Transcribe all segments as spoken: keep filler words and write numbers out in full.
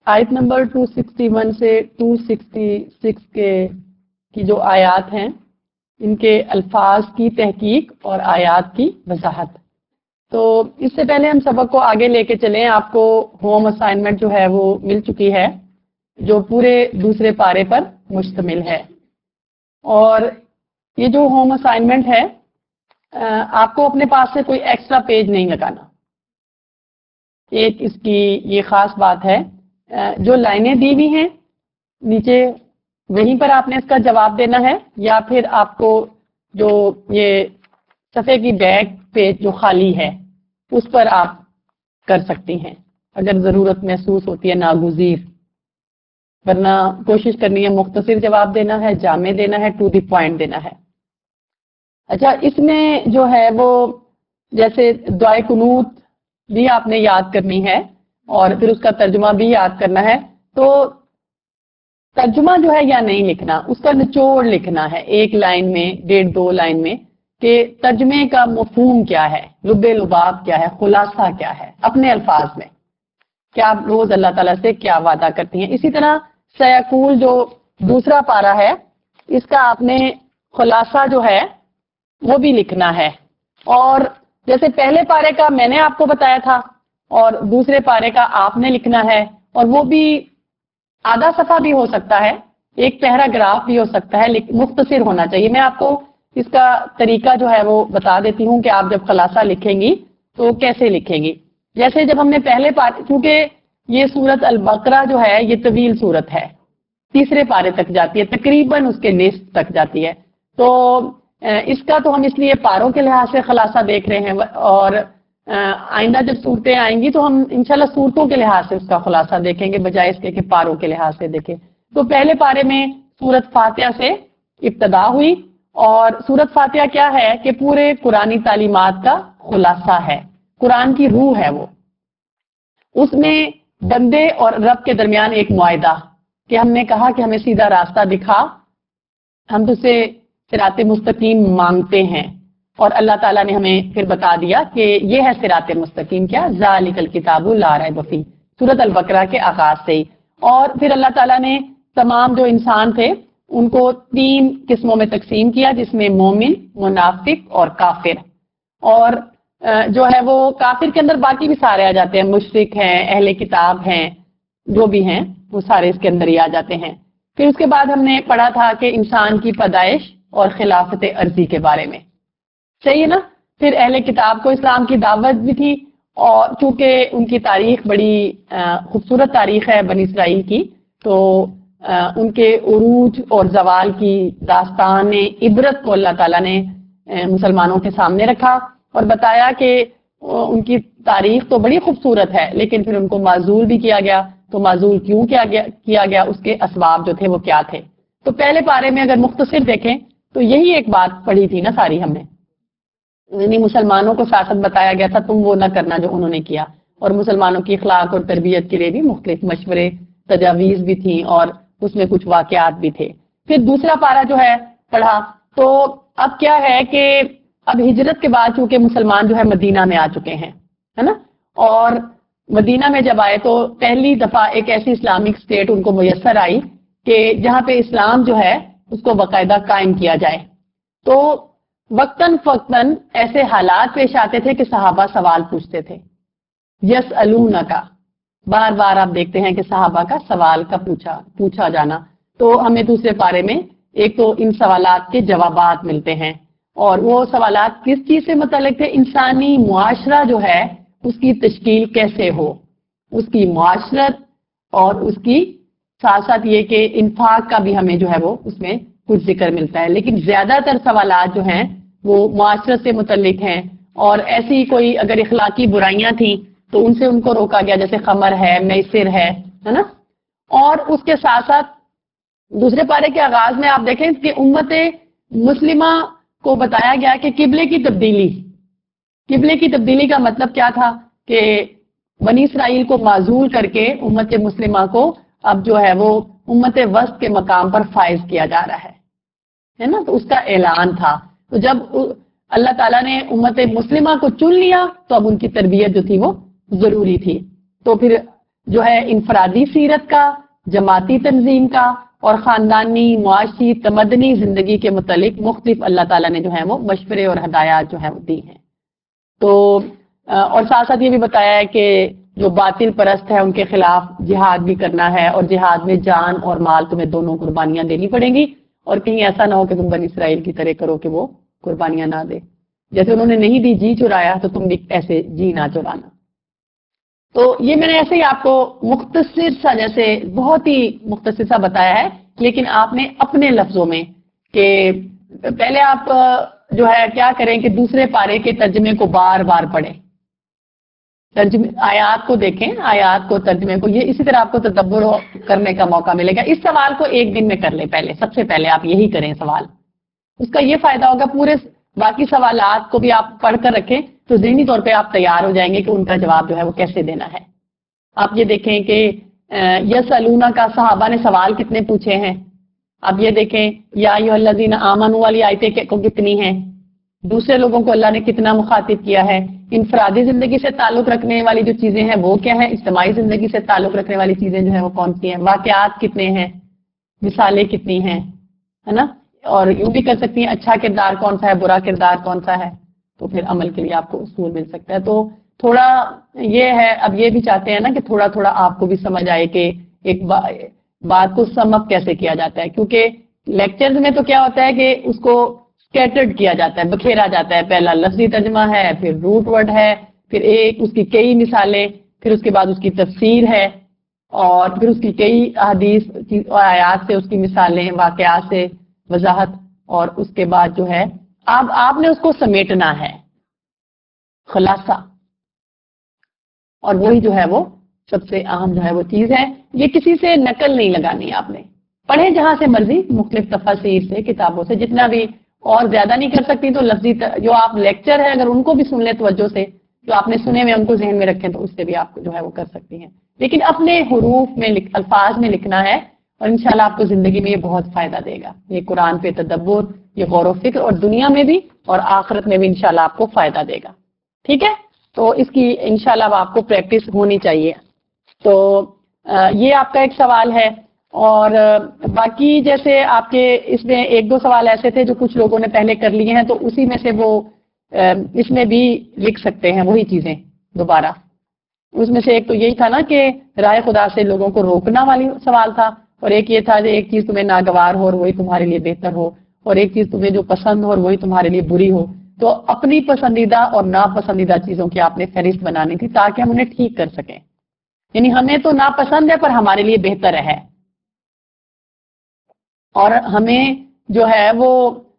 آیت نمبر دو سو اکسٹھ سے دو سو چھیاسٹھ کے کی جو آیات ہیں ان کے الفاظ کی تحقیق اور آیات کی وضاحت. تو اس سے پہلے ہم سبق کو آگے لے کے چلیں. آپ کو ہوم اسائنمنٹ جو ہے وہ مل چکی ہے جو پورے دوسرے پارے پر مشتمل ہے. اور یہ جو ہوم اسائنمنٹ ہے آپ کو اپنے پاس سے کوئی ایکسٹرا پیج نہیں لگانا. ایک اس کی یہ خاص بات ہے، جو لائنیں دی ہوئی ہیں نیچے وہیں پر آپ نے اس کا جواب دینا ہے، یا پھر آپ کو جو یہ صفحے کی بیک پیج جو خالی ہے اس پر آپ کر سکتی ہیں اگر ضرورت محسوس ہوتی ہے ناگزیر. ورنہ کوشش کرنی ہے مختصر جواب دینا ہے، جامع دینا ہے، ٹو دی پوائنٹ دینا ہے. اچھا، اس میں جو ہے وہ جیسے دعائے قنوت بھی آپ نے یاد کرنی ہے اور پھر اس کا ترجمہ بھی یاد کرنا ہے. تو ترجمہ جو ہے یا نہیں لکھنا، اس کا نچوڑ لکھنا ہے ایک لائن میں، ڈیڑھ دو لائن میں، کہ ترجمے کا مفہوم کیا ہے، لب لباب کیا ہے، خلاصہ کیا ہے اپنے الفاظ میں، کہ آپ روز اللہ تعالیٰ سے کیا وعدہ کرتی ہیں. اسی طرح سیقول جو دوسرا پارہ ہے اس کا آپ نے خلاصہ جو ہے وہ بھی لکھنا ہے. اور جیسے پہلے پارے کا میں نے آپ کو بتایا تھا اور دوسرے پارے کا آپ نے لکھنا ہے، اور وہ بھی آدھا صفحہ بھی ہو سکتا ہے، ایک پیراگراف بھی ہو سکتا ہے، لیکن مختصر ہونا چاہیے. میں آپ کو اس کا طریقہ جو ہے وہ بتا دیتی ہوں کہ آپ جب خلاصہ لکھیں گی تو کیسے لکھیں گی. جیسے جب ہم نے پہلے پارے، کیونکہ یہ سورت البقرہ جو ہے یہ طویل سورت ہے، تیسرے پارے تک جاتی ہے، تقریباً اس کے نصف تک جاتی ہے. تو اس کا تو ہم اس لیے پاروں کے لحاظ سے خلاصہ دیکھ رہے ہیں، اور آئندہ جب صورتیں آئیں گی تو ہم انشاءاللہ صورتوں کے لحاظ سے اس کا خلاصہ دیکھیں گے بجائے اس کے کہ پاروں کے لحاظ سے دیکھیں. تو پہلے پارے میں سورت فاتحہ سے ابتدا ہوئی، اور سورت فاتحہ کیا ہے کہ پورے قرآنی تعلیمات کا خلاصہ ہے، قرآن کی روح ہے وہ. اس میں بندے اور رب کے درمیان ایک معاہدہ کہ ہم نے کہا کہ ہمیں سیدھا راستہ دکھا، ہم تو سے صراط مستقیم مانگتے ہیں، اور اللہ تعالیٰ نے ہمیں پھر بتا دیا کہ یہ ہے صراط مستقیم. کیا؟ ذالک الکتاب لا ریب فیہ، سورۃ البقرہ کے آغاز سے ہی. اور پھر اللہ تعالیٰ نے تمام جو انسان تھے ان کو تین قسموں میں تقسیم کیا، جس میں مومن، منافق اور کافر. اور جو ہے وہ کافر کے اندر باقی بھی سارے آ جاتے ہیں، مشرک ہیں، اہل کتاب ہیں، جو بھی ہیں وہ سارے اس کے اندر ہی آ جاتے ہیں. پھر اس کے بعد ہم نے پڑھا تھا کہ انسان کی پیدائش اور خلافت عرضی کے بارے میں، صحیح ہے نا. پھر اہل کتاب کو اسلام کی دعوت بھی تھی، اور چونکہ ان کی تاریخ بڑی خوبصورت تاریخ ہے بنی اسرائیل کی، تو ان کے عروج اور زوال کی داستان عبرت کو اللہ تعالیٰ نے مسلمانوں کے سامنے رکھا اور بتایا کہ ان کی تاریخ تو بڑی خوبصورت ہے لیکن پھر ان کو معزول بھی کیا گیا. تو معزول کیوں کیا گیا کیا گیا اس کے اسباب جو تھے وہ کیا تھے. تو پہلے پارے میں اگر مختصر دیکھیں تو یہی ایک بات پڑھی تھی نا ساری ہم نے، یعنی مسلمانوں کو سیاست بتایا گیا تھا، تم وہ نہ کرنا جو انہوں نے کیا، اور مسلمانوں کی اخلاق اور تربیت کے لیے بھی مختلف مشورے، تجاویز بھی تھیں، اور اس میں کچھ واقعات بھی تھے. پھر دوسرا پارہ جو ہے پڑھا. تو اب کیا ہے کہ اب ہجرت کے بعد چونکہ مسلمان جو ہے مدینہ میں آ چکے ہیں، ہے نا، اور مدینہ میں جب آئے تو پہلی دفعہ ایک ایسی اسلامک اسٹیٹ ان کو میسر آئی کہ جہاں پہ اسلام جو ہے اس کو باقاعدہ قائم کیا جائے. تو وقتاً فوقتاً ایسے حالات پیش آتے تھے کہ صحابہ سوال پوچھتے تھے. یسألونک، بار بار آپ دیکھتے ہیں کہ صحابہ کا سوال کا پوچھا پوچھا جانا. تو ہمیں دوسرے پارے میں ایک تو ان سوالات کے جوابات ملتے ہیں، اور وہ سوالات کس چیز سے متعلق تھے؟ انسانی معاشرہ جو ہے اس کی تشکیل کیسے ہو، اس کی معاشرت، اور اس کی ساتھ ساتھ یہ کہ انفاق کا بھی ہمیں جو ہے وہ اس میں کچھ ذکر ملتا ہے. لیکن زیادہ تر سوالات جو ہیں وہ معاشرت سے متعلق ہیں، اور ایسی کوئی اگر اخلاقی برائیاں تھیں تو ان سے ان کو روکا گیا، جیسے خمر ہے، میسر ہے ہے نا. اور اس کے ساتھ ساتھ دوسرے پارے کے آغاز میں آپ دیکھیں کہ امت مسلمہ کو بتایا گیا کہ قبلے کی تبدیلی قبلے کی تبدیلی کا مطلب کیا تھا کہ بنی اسرائیل کو معزول کر کے امت مسلمہ کو اب جو ہے وہ امت وسط کے مقام پر فائز کیا جا رہا ہے ہے نا. تو اس کا اعلان تھا. تو جب اللہ تعالیٰ نے امت مسلمہ کو چن لیا تو اب ان کی تربیت جو تھی وہ ضروری تھی. تو پھر جو ہے انفرادی سیرت کا، جماعتی تنظیم کا اور خاندانی، معاشی، تمدنی زندگی کے متعلق مختلف اللہ تعالیٰ نے جو ہے وہ مشورے اور ہدایات جو ہے وہ دی ہیں۔ تو اور ساتھ ساتھ یہ بھی بتایا ہے کہ جو باطل پرست ہے ان کے خلاف جہاد بھی کرنا ہے، اور جہاد میں جان اور مال تمہیں دونوں قربانیاں دینی پڑیں گی، اور کہیں ایسا نہ ہو کہ تم بنی اسرائیل کی طرح کرو کہ وہ قربانیاں نہ دے، جیسے انہوں نے نہیں دی جی چرایا تو تم بھی ایسے جی نہ چرانا۔ تو یہ میں نے ایسے ہی آپ کو مختصر سا، جیسے بہت ہی مختصر سا بتایا ہے، لیکن آپ نے اپنے لفظوں میں، کہ پہلے آپ جو ہے کیا کریں کہ دوسرے پارے کے ترجمے کو بار بار پڑھیں، ترجمے آیات کو دیکھیں، آیات کو، ترجمے کو، یہ اسی طرح آپ کو تدبر کرنے کا موقع ملے گا۔ اس سوال کو ایک دن میں کر لیں، پہلے سب سے پہلے آپ یہی کریں سوال، اس کا یہ فائدہ ہوگا، پورے باقی سوالات کو بھی آپ پڑھ کر رکھیں تو ذہنی طور پہ آپ تیار ہو جائیں گے کہ ان کا جواب جو ہے وہ کیسے دینا ہے۔ آپ یہ دیکھیں کہ یسألونہ کا صحابہ نے سوال کتنے پوچھے ہیں، اب یہ دیکھیں یا ایھا الذین آمنوا والی آیتیں کو کتنی ہیں، دوسرے لوگوں کو اللہ نے کتنا مخاطب کیا ہے، انفرادی زندگی سے تعلق رکھنے والی جو چیزیں ہیں وہ کیا ہیں، اجتماعی زندگی سے تعلق رکھنے والی چیزیں جو ہیں وہ کون سی ہیں، واقعات کتنے ہیں، مثالیں کتنی ہیں، ہے نا، اور یوں بھی کر سکتی ہیں اچھا کردار کون سا ہے، برا کردار کون سا ہے، تو پھر عمل کے لیے آپ کو اصول مل سکتا ہے۔ تو تھوڑا یہ ہے، اب یہ بھی چاہتے ہیں نا کہ تھوڑا تھوڑا آپ کو بھی سمجھ آئے کہ ایک با بات کو سم اپ کیسے کیا جاتا ہے، کیونکہ لیکچرز میں تو کیا ہوتا ہے کہ اس کو اسکیٹرڈ کیا جاتا ہے، بکھیرا جاتا ہے، پہلا لفظی ترجمہ ہے، پھر روٹ ورڈ ہے، پھر ایک اس کی کئی مثالیں، پھر اس کے بعد اس کی تفسیر ہے، اور پھر اس کی کئی حدیث اور آیات سے اس کی مثالیں، واقعات سے وضاحت، اور اس کے بعد جو ہے اب آپ نے اس کو سمیٹنا ہے، خلاصہ، اور وہی جو ہے وہ سب سے اہم جو ہے وہ چیز ہے۔ یہ کسی سے نقل نہیں لگانی، آپ نے پڑھیں جہاں سے مرضی، مختلف تفاسیر سے، کتابوں سے، جتنا بھی، اور زیادہ نہیں کر سکتی تو لفظی جو آپ لیکچر ہے اگر ان کو بھی سن لیں توجہ سے، جو آپ نے سنے میں ان کو ذہن میں رکھیں تو اس سے بھی آپ جو ہے وہ کر سکتی ہیں، لیکن اپنے حروف میں، الفاظ میں لکھنا ہے، اور انشاءاللہ آپ کو زندگی میں یہ بہت فائدہ دے گا، یہ قرآن پہ تدبر، یہ غور و فکر، اور دنیا میں بھی اور آخرت میں بھی انشاءاللہ آپ کو فائدہ دے گا، ٹھیک ہے۔ تو اس کی انشاءاللہ آپ کو پریکٹس ہونی چاہیے۔ تو یہ آپ کا ایک سوال ہے، اور باقی جیسے آپ کے اس میں ایک دو سوال ایسے تھے جو کچھ لوگوں نے پہلے کر لیے ہیں، تو اسی میں سے وہ اس میں بھی لکھ سکتے ہیں وہی چیزیں دوبارہ۔ اس میں سے ایک تو یہی تھا نا کہ رائے خدا سے لوگوں کو روکنا والی سوال تھا، اور ایک یہ تھا کہ ایک چیز تمہیں ناگوار ہو اور وہی تمہارے لیے بہتر ہو، اور ایک چیز تمہیں جو پسند ہو اور وہی تمہارے لیے بری ہو۔ تو اپنی پسندیدہ اور ناپسندیدہ چیزوں کی آپ نے فہرست بنانی تھی تاکہ ہم انہیں ٹھیک کر سکیں، یعنی ہمیں تو ناپسند ہے پر ہمارے لیے بہتر ہے، اور ہمیں جو ہے وہ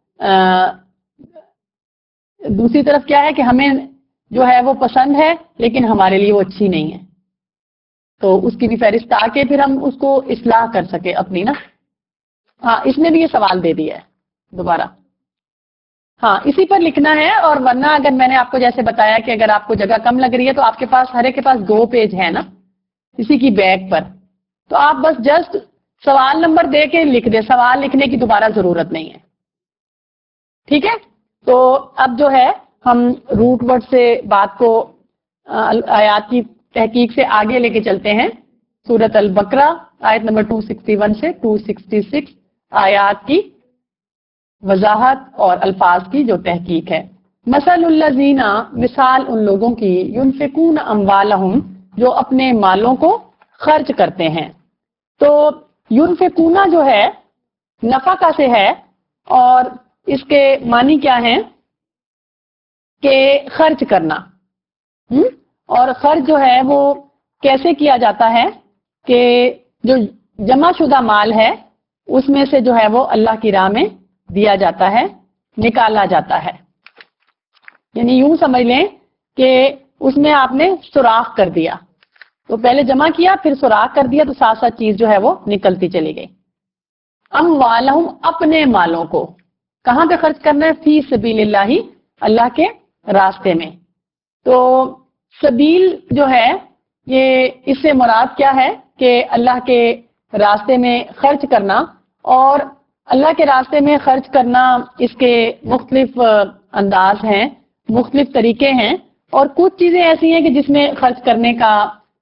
دوسری طرف کیا ہے کہ ہمیں جو ہے وہ پسند ہے لیکن ہمارے لیے وہ اچھی نہیں ہے، تو اس کی بھی فہرست تاکہ پھر ہم اس کو اصلاح کر سکیں اپنی نا۔ ہاں اس نے بھی یہ سوال دے دیا ہے دوبارہ، ہاں اسی پر لکھنا ہے، اور ورنہ اگر میں نے آپ کو جیسے بتایا کہ اگر آپ کو جگہ کم لگ رہی ہے تو آپ کے پاس ہر ایک کے پاس دو پیج ہے نا اسی کی بیک پر، تو آپ بس جسٹ سوال نمبر دے کے لکھ دیں، سوال لکھنے کی دوبارہ ضرورت نہیں ہے، ٹھیک ہے۔ تو اب جو ہے ہم روٹ ورڈ سے بات کو آیات کی تحقیق سے آگے لے کے چلتے ہیں، سورۃ البقرہ آیت نمبر دو سو اکسٹھ سے دو سو چھیاسٹھ آیات کی وضاحت اور الفاظ کی جو تحقیق ہے۔ مثل الذین، مثال ان لوگوں کی، ينفقون اموالہم، جو اپنے مالوں کو خرچ کرتے ہیں۔ تو ينفقون جو ہے نفقہ سے ہے، اور اس کے معنی کیا ہیں کہ خرچ کرنا، اور خرچ جو ہے وہ کیسے کیا جاتا ہے کہ جو جمع شدہ مال ہے اس میں سے جو ہے وہ اللہ کی راہ میں دیا جاتا ہے، نکالا جاتا ہے، یعنی یوں سمجھ لیں کہ اس میں آپ نے سوراخ کر دیا، تو پہلے جمع کیا پھر سوراخ کر دیا، تو ساتھ ساتھ چیز جو ہے وہ نکلتی چلی گئی۔ اموالہم، اپنے مالوں کو کہاں پہ خرچ کرنا ہے؟ فی سبیل اللہ، اللہ کے راستے میں۔ تو سبیل جو ہے یہ اس سے مراد کیا ہے کہ اللہ کے راستے میں خرچ کرنا، اور اللہ کے راستے میں خرچ کرنا اس کے مختلف انداز ہیں، مختلف طریقے ہیں، اور کچھ چیزیں ایسی ہیں کہ جس میں خرچ کرنے کا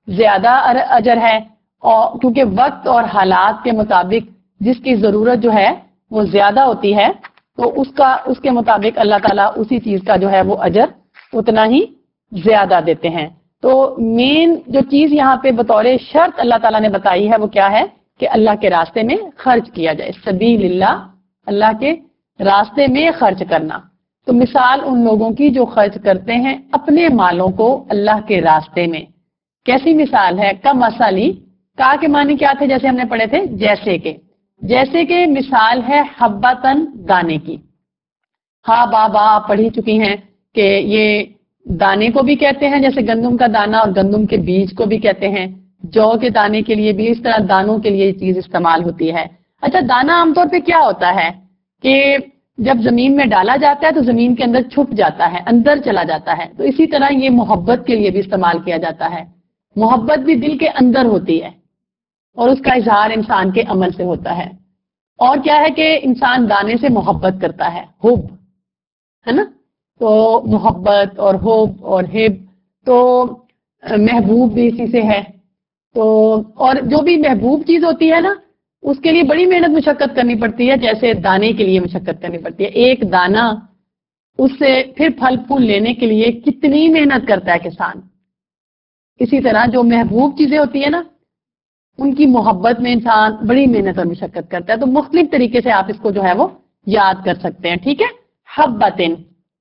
زیادہ اجر ہے، اور کیونکہ وقت اور حالات کے مطابق جس کی ضرورت جو ہے وہ زیادہ ہوتی ہے تو اس کا اس کے مطابق اللہ تعالیٰ اسی چیز کا جو ہے وہ اجر اتنا ہی زیادہ دیتے ہیں. تو مین جو چیز یہاں پہ بطور شرط اللہ تعالیٰ نے بتائی ہے وہ کیا ہے کہ اللہ کے راستے میں خرچ کیا جائے. سبیل اللہ، اللہ کے راستے میں خرچ کرنا. تو مثال ان لوگوں کی جو خرچ کرتے ہیں اپنے مالوں کو اللہ کے راستے میں. کیسی مثال ہے؟ کا مسالی، کا کے معنی کیا تھے جیسے ہم نے پڑھے تھے؟ جیسے کہ جیسے کہ مثال ہے حبتن، دانے کی. ہاں با با آپ پڑھی چکی ہیں کہ یہ دانے کو بھی کہتے ہیں جیسے گندم کا دانہ، اور گندم کے بیج کو بھی کہتے ہیں. جو کے دانے کے لیے بھی اس طرح دانوں کے لیے یہ چیز استعمال ہوتی ہے. اچھا، دانہ عام طور پہ کیا ہوتا ہے کہ جب زمین میں ڈالا جاتا ہے تو زمین کے اندر چھپ جاتا ہے، اندر چلا جاتا ہے. تو اسی طرح یہ محبت کے لیے بھی استعمال کیا جاتا ہے. محبت بھی دل کے اندر ہوتی ہے اور اس کا اظہار انسان کے عمل سے ہوتا ہے. اور کیا ہے کہ انسان دانے سے محبت کرتا ہے، حب ہے نا. تو محبت اور حب اور ہب، تو محبوب بھی اسی سے ہے. تو اور جو بھی محبوب چیز ہوتی ہے نا اس کے لیے بڑی محنت مشقت کرنی پڑتی ہے، جیسے دانے کے لیے مشقت کرنی پڑتی ہے. ایک دانہ اس سے پھر پھل پھول لینے کے لیے کتنی محنت کرتا ہے کسان. اسی طرح جو محبوب چیزیں ہوتی ہیں نا ان کی محبت میں انسان بڑی محنت اور مشقت کرتا ہے. تو مختلف طریقے سے آپ اس کو جو ہے وہ یاد کر سکتے ہیں. ٹھیک ہے. حبتن،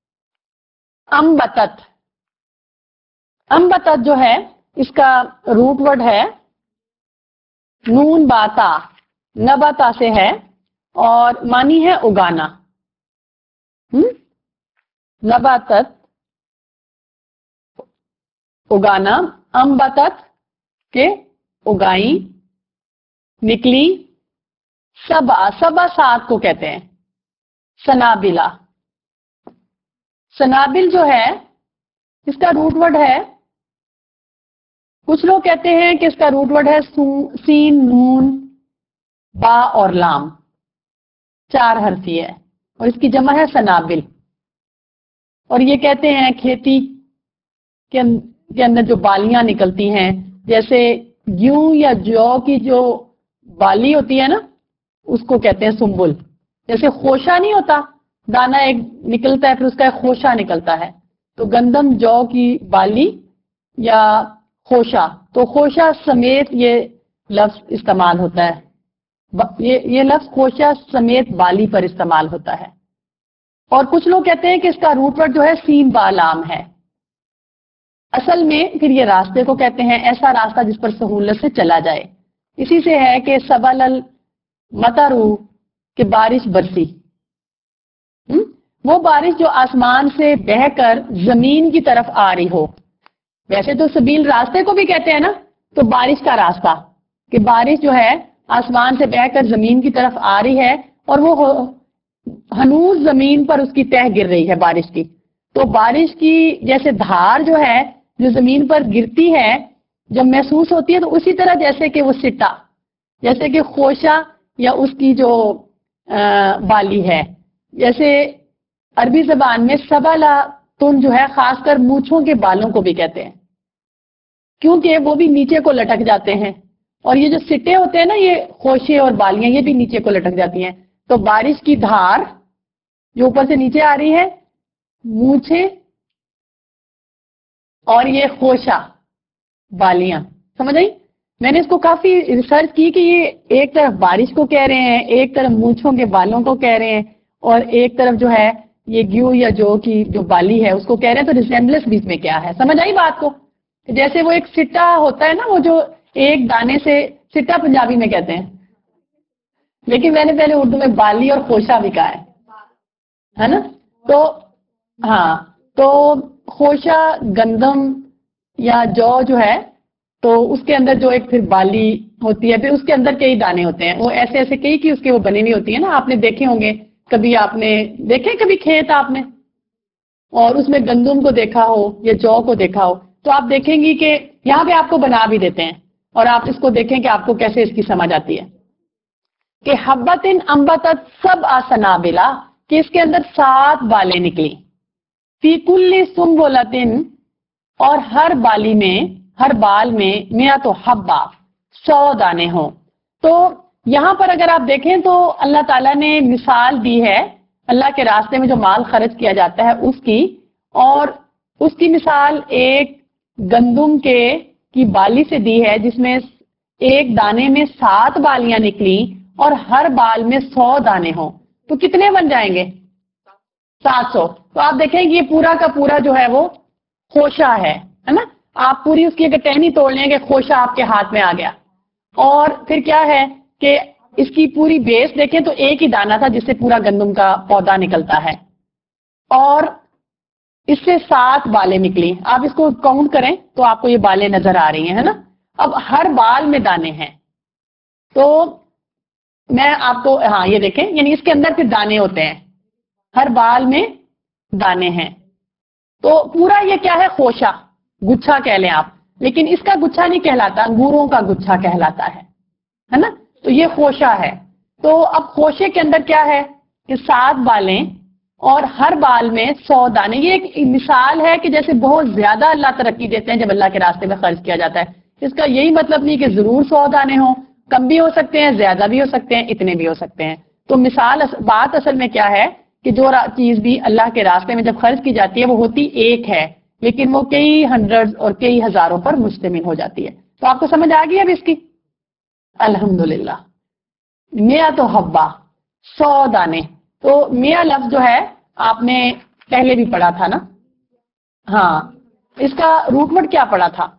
امبتت. امبتت جو ہے اس کا روٹ ورڈ ہے نون باتا، نباتا سے ہے اور معنی ہے اگانا. نباتت اگانا، امبتت کے اگائی، نکلی. سبا، سبا سات کو کہتے ہیں. سنابلا، سنابل جو ہے اس کا روٹ ورڈ ہے، کچھ لوگ کہتے ہیں کہ اس کا روٹ ورڈ ہے سین، نون، با اور لام، چار حرفی ہے اور اس کی جمع ہے سنابل. اور یہ کہتے ہیں کھیتی کے اندر جو بالیاں نکلتی ہیں، جیسے گیہوں یا جو کی جو بالی ہوتی ہے نا اس کو کہتے ہیں سنبل. جیسے خوشہ نہیں ہوتا، دانا ایک نکلتا ہے پھر اس کا ایک خوشہ نکلتا ہے. تو گندم، جو کی بالی یا خوشہ، تو خوشہ سمیت یہ لفظ استعمال ہوتا ہے. یہ یہ لفظ خوشہ سمیت بالی پر استعمال ہوتا ہے. اور کچھ لوگ کہتے ہیں کہ اس کا روٹ ورڈ جو ہے سین با لام ہے. اصل میں پھر یہ راستے کو کہتے ہیں، ایسا راستہ جس پر سہولت سے چلا جائے. اسی سے ہے کہ سبل المطرو کہ بارش برسی. وہ بارش جو آسمان سے بہہ کر زمین کی طرف آ رہی ہو. ویسے تو سبیل راستے کو بھی کہتے ہیں نا، تو بارش کا راستہ کہ بارش جو ہے آسمان سے بہہ کر زمین کی طرف آ رہی ہے اور وہ ہنوز زمین پر اس کی تہ گر رہی ہے بارش کی. تو بارش کی جیسے دھار جو ہے جو زمین پر گرتی ہے جب محسوس ہوتی ہے، تو اسی طرح جیسے کہ وہ سٹا، جیسے کہ خوشہ یا اس کی جو بالی ہے. جیسے عربی زبان میں سبالا تن جو ہے خاص کر مونچھوں کے بالوں کو بھی کہتے ہیں، کیونکہ وہ بھی نیچے کو لٹک جاتے ہیں. اور یہ جو سٹے ہوتے ہیں نا، یہ خوشے اور بالیاں یہ بھی نیچے کو لٹک جاتی ہیں. تو بارش کی دھار جو اوپر سے نیچے آ رہی ہے، مونچھیں اور یہ خوشہ بالیاں، سمجھ آئی؟ میں نے اس کو کافی ریسرچ کی کہ یہ ایک طرف بارش کو کہہ رہے ہیں، ایک طرف مونچھوں کے بالوں کو کہہ رہے ہیں، اور ایک طرف جو ہے یہ گیہوں یا جو کی جو بالی ہے اس کو کہہ رہے ہیں. تو ریسیمبلنس بیچ میں کیا ہے، سمجھ آئی بات کو؟ جیسے وہ ایک سٹا ہوتا ہے نا، وہ جو ایک دانے سے، سٹا پنجابی میں کہتے ہیں، لیکن میں نے پہلے اردو میں بالی اور خوشہ بھی کہا ہے نا. تو ہاں، تو خوشہ گندم یا جو جو ہے تو اس کے اندر جو ایک پھر بالی ہوتی ہے، پھر اس کے اندر کئی دانے ہوتے ہیں، وہ ایسے ایسے کئی کی اس کے وہ بنی ہوئی ہوتی ہے نا. آپ نے دیکھے ہوں گے، کبھی آپ نے دیکھے کبھی کھیت آپ نے اور اس میں گندم کو دیکھا ہو یا جو کو دیکھا ہو، تو آپ دیکھیں گی کہ یہاں پہ آپ کو بنا بھی دیتے ہیں اور آپ اس کو دیکھیں کہ آپ کو کیسے اس کی سمجھ آتی ہے کہ حبتن امبتت سب آسنابلا، کہ اس کے اندر سات بالیں نکلی. فی کل سنبلتن، اور ہر بالی میں، ہر بال میں میاں تو حبا سو دانے ہوں. تو یہاں پر اگر آپ دیکھیں تو اللہ تعالیٰ نے مثال دی ہے اللہ کے راستے میں جو مال خرچ کیا جاتا ہے اس کی، اور اس کی مثال ایک گندم کے کی بالی سے دی ہے جس میں ایک دانے میں سات بالیاں نکلی اور ہر بال میں سو دانے ہوں. تو کتنے بن جائیں گے؟ سات سو. تو آپ دیکھیں کہ یہ پورا کا پورا جو ہے وہ خوشہ ہے ہے نا. آپ پوری اس کی اگر ٹہنی توڑ لیں کہ خوشہ آپ کے ہاتھ میں آ گیا. اور پھر کیا ہے کہ اس کی پوری بیس دیکھیں تو ایک ہی دانہ تھا جس سے پورا گندم کا پودا نکلتا ہے، اور اس سے سات بالیں نکلی. آپ اس کو کاؤنٹ کریں تو آپ کو یہ بالیں نظر آ رہی ہیں ہے نا. اب ہر بال میں دانے ہیں. تو میں آپ کو ہاں یہ دیکھیں، یعنی اس کے اندر پھر دانے ہوتے ہیں، ہر بال میں دانے ہیں. تو پورا یہ کیا ہے؟ خوشہ، گچھا کہہ لیں آپ، لیکن اس کا گچھا نہیں کہلاتا، انگوروں کا گچھا کہلاتا ہے ہے نا. تو یہ خوشہ ہے. تو اب خوشے کے اندر کیا ہے کہ سات بالیں اور ہر بال میں سو دانے. یہ ایک مثال ہے کہ جیسے بہت زیادہ اللہ ترقی دیتے ہیں جب اللہ کے راستے میں خرچ کیا جاتا ہے. اس کا یہی مطلب نہیں کہ ضرور سو دانے ہوں، کم بھی ہو سکتے ہیں، زیادہ بھی ہو سکتے ہیں، اتنے بھی ہو سکتے ہیں. تو مثال بات اصل میں کیا ہے کہ جو چیز بھی اللہ کے راستے میں جب خرچ کی جاتی ہے وہ ہوتی ایک ہے، لیکن وہ کئی ہنڈریڈ اور کئی ہزاروں پر مشتمل ہو جاتی ہے. تو آپ کو سمجھ آ گئی اب اس کی؟ الحمدللہ. میاں تو حبا سو دانے. تو میاں لفظ جو ہے آپ نے پہلے بھی پڑھا تھا نا. ہاں، اس کا روٹ ورڈ کیا پڑھا تھا؟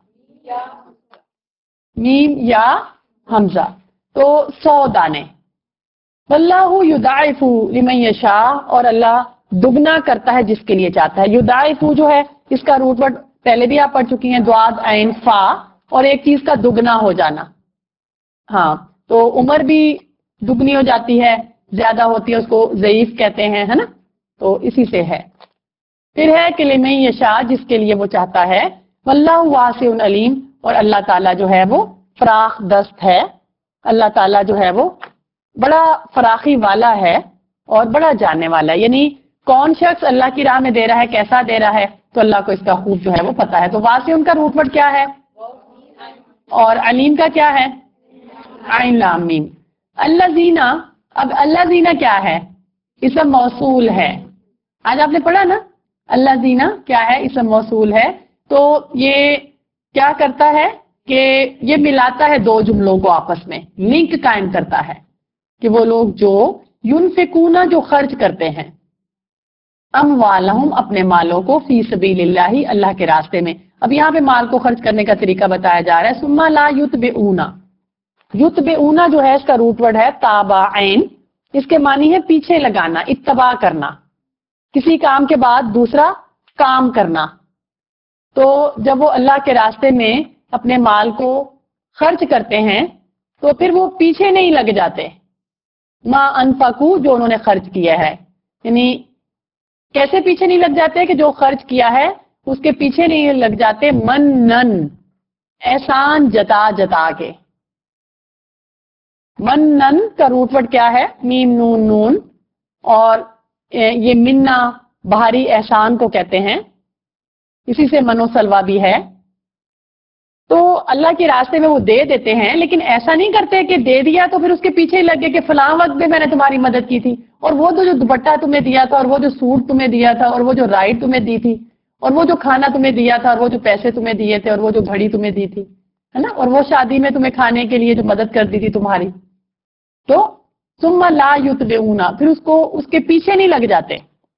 میم یا حمزہ. تو سو دانے. واللہ یضاعف لمن یشاء، اور اللہ دگنا کرتا ہے جس کے لیے چاہتا ہے. یضاعف جو ہے اس کا روٹ ورڈ پہلے بھی آپ پڑھ چکی ہیں، ضاد عین فا، اور ایک چیز کا دگنا ہو جانا. ہاں، تو عمر بھی دگنی ہو جاتی ہے، زیادہ ہوتی ہے، اس کو ضعیف کہتے ہیں ہے نا. تو اسی سے ہے. پھر ہے کہ لمن یشاء، جس کے لیے وہ چاہتا ہے. واللہ واسع علیم، اور اللہ تعالیٰ جو ہے وہ فراخ دست ہے. اللہ تعالیٰ جو ہے وہ بڑا فراخی والا ہے اور بڑا جاننے والا ہے. یعنی کون شخص اللہ کی راہ میں دے رہا ہے، کیسا دے رہا ہے، تو اللہ کو اس کا خوب جو ہے وہ پتا ہے. تو واسع ان کا روٹ ورڈ کیا ہے، اور علیم کا کیا ہے؟ عین لام میم. الذین، اب الذین کیا ہے؟ اسم موصول ہے. آج آپ نے پڑھا نا الذین کیا ہے؟ اسم موصول ہے. تو یہ کیا کرتا ہے کہ یہ ملاتا ہے دو جملوں کو آپس میں، لنک قائم کرتا ہے کہ وہ لوگ جو ینفقون، جو خرچ کرتے ہیں، اموالہم، اپنے مالوں کو، فی سبیل اللہ، اللہ کے راستے میں. اب یہاں پہ مال کو خرچ کرنے کا طریقہ بتایا جا رہا ہے. ثم لا یتبعون، یتبعون جو ہے اس کا روٹ ورڈ ہے تابعین. اس کے معنی ہے پیچھے لگانا، اتباع کرنا، کسی کام کے بعد دوسرا کام کرنا. تو جب وہ اللہ کے راستے میں اپنے مال کو خرچ کرتے ہیں تو پھر وہ پیچھے نہیں لگ جاتے. ما انفقو، جو انہوں نے خرچ کیا ہے. یعنی کیسے پیچھے نہیں لگ جاتے کہ جو خرچ کیا ہے اس کے پیچھے نہیں لگ جاتے. منن، احسان جتا جتا کے. منن کا روٹ ورڈ کیا ہے؟ میم نون نون. اور یہ منا بہاری احسان کو کہتے ہیں، اسی سے منو سلوا بھی ہے. تو اللہ کے راستے میں وہ دے دیتے ہیں، لیکن ایسا نہیں کرتے کہ دے دیا تو پھر اس کے پیچھے لگ گئے کہ فلاں وقت بھی میں نے تمہاری مدد کی تھی، اور وہ تو جو دوپٹہ تمہیں دیا تھا، اور وہ جو سوٹ تمہیں دیا تھا، اور وہ جو رائڈ تمہیں دی تھی، اور وہ جو کھانا تمہیں دیا تھا، اور وہ جو پیسے تمہیں دیے تھے، اور وہ جو گھڑی تمہیں دی تھی ہے نا، اور وہ شادی میں تمہیں کھانے کے لیے جو مدد کر دی تھی تمہاری. تو ثم لا یتبعون، پھر اس کو اس کے پیچھے نہیں لگ جاتے.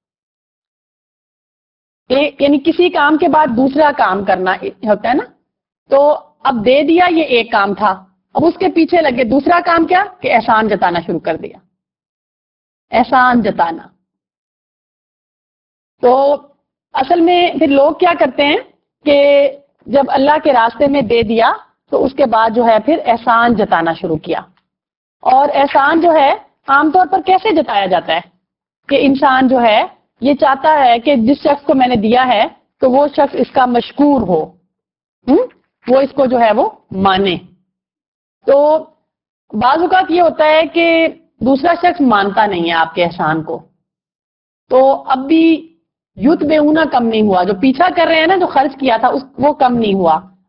یعنی کسی کام کے بعد دوسرا کام کرنا ہوتا ہے نا. تو اب دے دیا، یہ ایک کام تھا، اب اس کے پیچھے لگے دوسرا کام، کیا کہ احسان جتانا شروع کر دیا. احسان جتانا. تو اصل میں پھر لوگ کیا کرتے ہیں کہ جب اللہ کے راستے میں دے دیا تو اس کے بعد جو ہے پھر احسان جتانا شروع کیا. اور احسان جو ہے عام طور پر کیسے جتایا جاتا ہے کہ انسان جو ہے یہ چاہتا ہے کہ جس شخص کو میں نے دیا ہے تو وہ شخص اس کا مشکور ہو، ہم؟ وہ اس کو جو ہے وہ مانے. تو بعض اوقات یہ ہوتا ہے کہ دوسرا شخص مانتا نہیں ہے آپ کے احسان کو، تو اب بھی یتبعون کم نہیں ہوا. جو پیچھا کر رہے ہیں نا، جو خرچ کیا تھا اس وہ کم نہیں ہوا.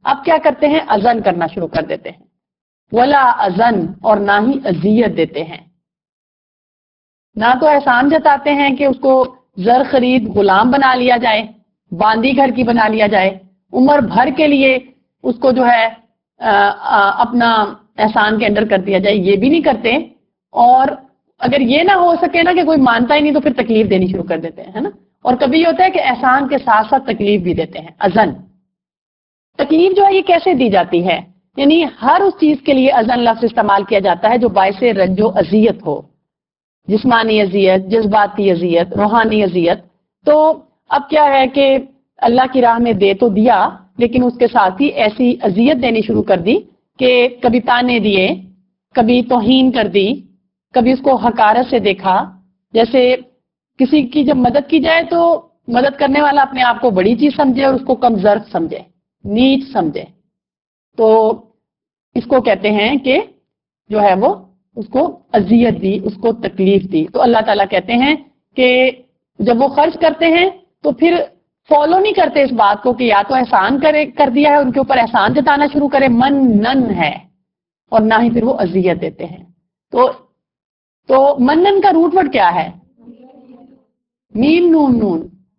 اب کیا کرتے ہیں؟ اذن کرنا شروع کر دیتے ہیں. ولا اذن، اور نہ ہی اذیت دیتے ہیں. نہ تو احسان جتاتے ہیں کہ اس کو زر خرید غلام بنا لیا جائے، باندی گھر کی بنا لیا جائے، عمر بھر کے لیے اس کو جو ہے آ, آ, اپنا احسان کے انڈر کر دیا جائے، یہ بھی نہیں کرتے. اور اگر یہ نہ ہو سکے نا کہ کوئی مانتا ہی نہیں تو پھر تکلیف دینی شروع کر دیتے ہیں، ہے نا. اور کبھی یہ ہوتا ہے کہ احسان کے ساتھ ساتھ تکلیف بھی دیتے ہیں. اذن تکلیف جو ہے یہ کیسے دی جاتی ہے؟ یعنی ہر اس چیز کے لیے اذن لفظ استعمال کیا جاتا ہے جو باعث رنج و اذیت ہو، جسمانی اذیت، جذباتی اذیت، روحانی اذیت. تو اب کیا ہے کہ اللہ کی راہ میں دے تو دیا، لیکن اس کے ساتھ ہی ایسی اذیت دینی شروع کر دی کہ کبھی تانے دیے، کبھی توہین کر دی، کبھی اس کو حقارت سے دیکھا. جیسے کسی کی جب مدد کی جائے تو مدد کرنے والا اپنے آپ کو بڑی چیز سمجھے اور اس کو کم ظرف سمجھے، نیچ سمجھے. تو اس کو کہتے ہیں کہ جو ہے وہ اس کو اذیت دی، اس کو تکلیف دی. تو اللہ تعالیٰ کہتے ہیں کہ جب وہ خرچ کرتے ہیں تو پھر فالو نہیں کرتے اس بات کو کہ یا تو احسان کرے کر دیا ہے، ان کے اوپر احسان جتانا شروع کرے، من نن ہے، اور نہ ہی پھر وہ اذیت دیتے ہیں. تو تو منن کا روٹ ورڈ کیا ہے؟ میم نون نون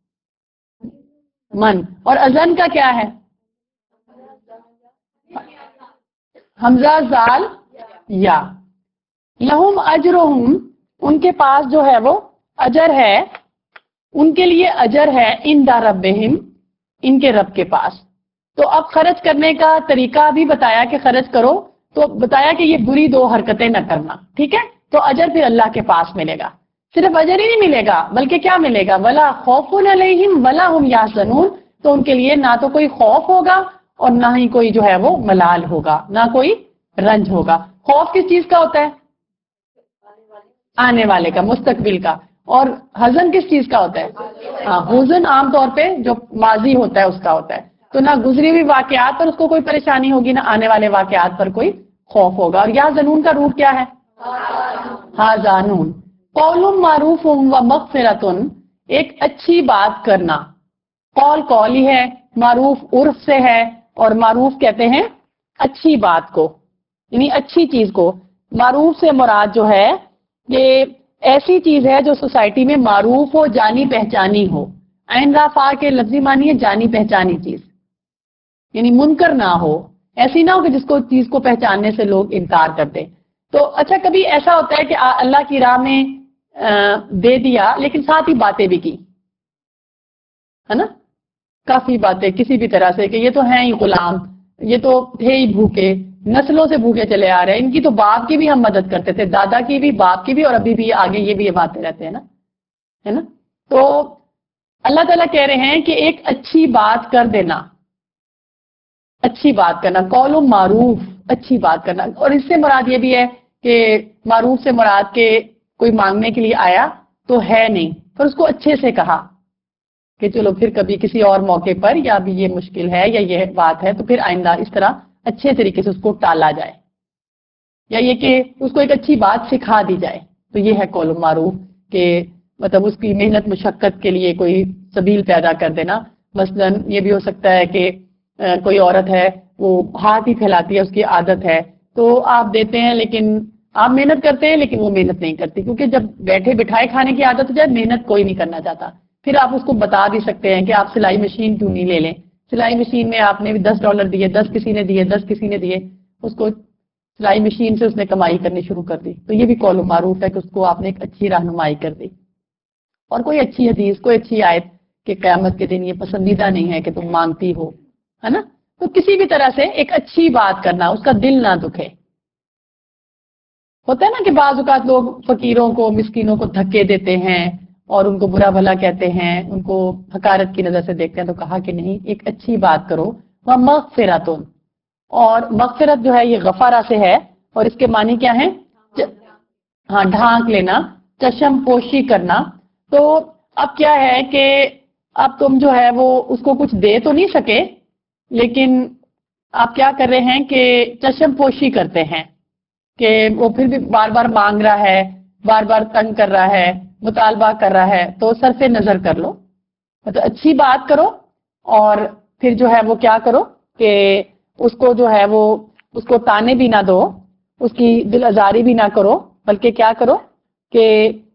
من. اور اذن کا کیا ہے؟ حمزہ زال یا. لہم اجرہم، ان کے پاس جو ہے وہ اجر ہے، ان کے لیے اجر ہے ان دا ربہم، ان کے رب کے پاس. تو اب خرچ کرنے کا طریقہ بھی بتایا کہ خرچ کرو، تو بتایا کہ یہ بری دو حرکتیں نہ کرنا، ٹھیک ہے. تو اجر پھر اللہ کے پاس ملے گا. صرف اجر ہی نہیں ملے گا بلکہ کیا ملے گا؟ ولا خوف علیہم ولا ہم یحزنون. تو ان کے لیے نہ تو کوئی خوف ہوگا اور نہ ہی کوئی جو ہے وہ ملال ہوگا، نہ کوئی رنج ہوگا. خوف کس چیز کا ہوتا ہے؟ آنے والے کا، مستقبل کا. اور حزن کس چیز کا ہوتا ہے؟ ہاں، حزن عام طور پہ جو ماضی ہوتا ہے اس کا ہوتا ہے. تو نہ گزری ہوئی واقعات پر اس کو کوئی پریشانی ہوگی، نہ آنے والے واقعات پر کوئی خوف ہوگا. اور یا زنون کا روٹ کیا ہے؟ ہاں زانون. قول معروف و مغفرۃ، ایک اچھی بات کرنا. قول قول ہی ہے، معروف عرف سے ہے، اور معروف کہتے ہیں اچھی بات کو، یعنی اچھی چیز کو. معروف سے مراد جو ہے یہ ایسی چیز ہے جو سوسائٹی میں معروف ہو، جانی پہچانی ہو. عین را فا کے لفظی معنی ہے جانی پہچانی چیز، یعنی منکر نہ ہو، ایسی نہ ہو کہ جس کو چیز کو پہچاننے سے لوگ انکار کرتے. تو اچھا کبھی ایسا ہوتا ہے کہ اللہ کی راہ میں دے دیا لیکن ساتھ ہی باتیں بھی کی، ہے نا، کافی باتیں کسی بھی طرح سے کہ یہ تو ہیں ہی غلام، یہ تو تھے ہی بھوکے، نسلوں سے بھوکے چلے آ رہے ہیں، ان کی تو باپ کی بھی ہم مدد کرتے تھے، دادا کی بھی، باپ کی بھی، اور ابھی بھی آگے یہ بھی یہ باتیں رہتے ہیں نا، ہے نا. تو اللہ تعالیٰ کہہ رہے ہیں کہ ایک اچھی بات کر دینا، اچھی بات کرنا، قول معروف، اچھی بات کرنا. اور اس سے مراد یہ بھی ہے کہ معروف سے مراد کے کوئی مانگنے کے لیے آیا تو ہے نہیں، پر اس کو اچھے سے کہا کہ چلو پھر کبھی کسی اور موقع پر، یا بھی یہ مشکل ہے یا یہ بات ہے تو پھر آئندہ اس طرح اچھے طریقے سے اس کو ٹالا جائے، یا یہ کہ اس کو ایک اچھی بات سکھا دی جائے. تو یہ ہے قول معروف، کہ مطلب اس کی محنت مشقت کے لیے کوئی سبیل پیدا کر دینا. مثلا یہ بھی ہو سکتا ہے کہ کوئی عورت ہے وہ ہاتھ ہی پھیلاتی ہے، اس کی عادت ہے، تو آپ دیتے ہیں لیکن آپ محنت کرتے ہیں لیکن وہ محنت نہیں کرتی، کیونکہ جب بیٹھے بٹھائے کھانے کی عادت ہو جائے محنت کوئی نہیں کرنا چاہتا. پھر آپ اس کو بتا بھی سکتے ہیں کہ آپ سلائی مشین کیوں نہیں لے لیں، سلائی مشین میں آپ نے بھی دس ڈالر دیے، دس کسی نے دیے، دس کسی نے دیے، اس کو سلائی مشین سے اس نے کمائی کرنی شروع کر دی. تو یہ بھی قول معروف ہے کہ اس کو آپ نے ایک اچھی رہنمائی کر دی. اور کوئی اچھی حدیث، کوئی اچھی آیت کہ قیامت کے دن یہ پسندیدہ نہیں ہے کہ تم مانگتی ہو، ہے نا. تو کسی بھی طرح سے ایک اچھی بات کرنا، اس کا دل نہ دکھے. ہوتا ہے نا کہ بعض اوقات لوگ فقیروں کو، مسکینوں کو دھکے دیتے ہیں اور ان کو برا بھلا کہتے ہیں، ان کو حقارت کی نظر سے دیکھتے ہیں. تو کہا کہ نہیں، ایک اچھی بات کرو. وہ مغفرۃ، اور مغفرت جو ہے یہ غفارہ سے ہے، اور اس کے معنی کیا ہے؟ ہاں، ڈھانک لینا، چشم پوشی کرنا. تو اب کیا ہے کہ اب تم جو ہے وہ اس کو کچھ دے تو نہیں سکے، لیکن آپ کیا کر رہے ہیں کہ چشم پوشی کرتے ہیں، کہ وہ پھر بھی بار بار مانگ رہا ہے، بار بار تنگ کر رہا ہے، مطالبہ کر رہا ہے، تو صرف نظر کر لو، مطلب اچھی بات کرو، اور پھر جو ہے وہ کیا کرو کہ اس کو جو ہے وہ اس کو تانے بھی نہ دو، اس کی دل آزاری بھی نہ کرو، بلکہ کیا کرو کہ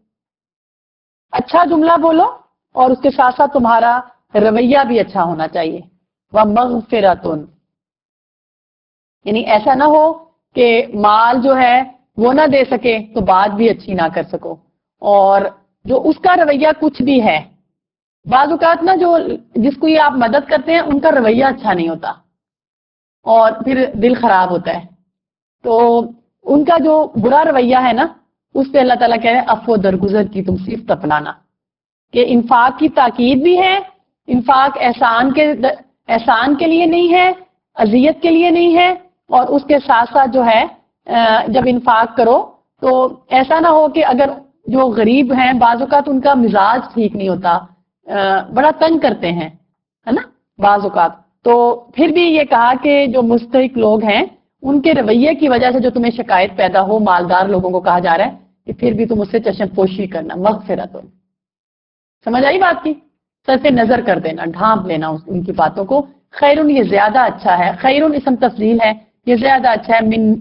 اچھا جملہ بولو اور اس کے ساتھ ساتھ تمہارا رویہ بھی اچھا ہونا چاہیے۔ وَمَغْفِرَةٌ، یعنی ایسا نہ ہو کہ مال جو ہے وہ نہ دے سکے تو بات بھی اچھی نہ کر سکو، اور جو اس کا رویہ کچھ بھی ہے، بعض اوقات نا جو جس کو یہ آپ مدد کرتے ہیں ان کا رویہ اچھا نہیں ہوتا اور پھر دل خراب ہوتا ہے، تو ان کا جو برا رویہ ہے نا اس پہ اللہ تعالیٰ کہہ رہے ہیں عفو درگزر کی تم صفت اپنانا، کہ انفاق کی تاکید بھی ہے، انفاق احسان کے احسان کے لیے نہیں ہے، اذیت کے لیے نہیں ہے، اور اس کے ساتھ ساتھ جو ہے جب انفاق کرو تو ایسا نہ ہو کہ اگر جو غریب ہیں بعض اوقات ان کا مزاج ٹھیک نہیں ہوتا، بڑا تنگ کرتے ہیں، ہے نا بعض اوقات، تو پھر بھی یہ کہا کہ جو مستحق لوگ ہیں ان کے رویے کی وجہ سے جو تمہیں شکایت پیدا ہو، مالدار لوگوں کو کہا جا رہا ہے کہ پھر بھی تم اس سے چشم پوشی کرنا، مغفرت۔ سمجھ آئی بات کی؟ صرف نظر کر دینا، ڈھانپ لینا ان کی باتوں کو۔ خیرن یہ زیادہ اچھا ہے، خیرن اسم تفضیل ہے، یہ زیادہ اچھا ہے، من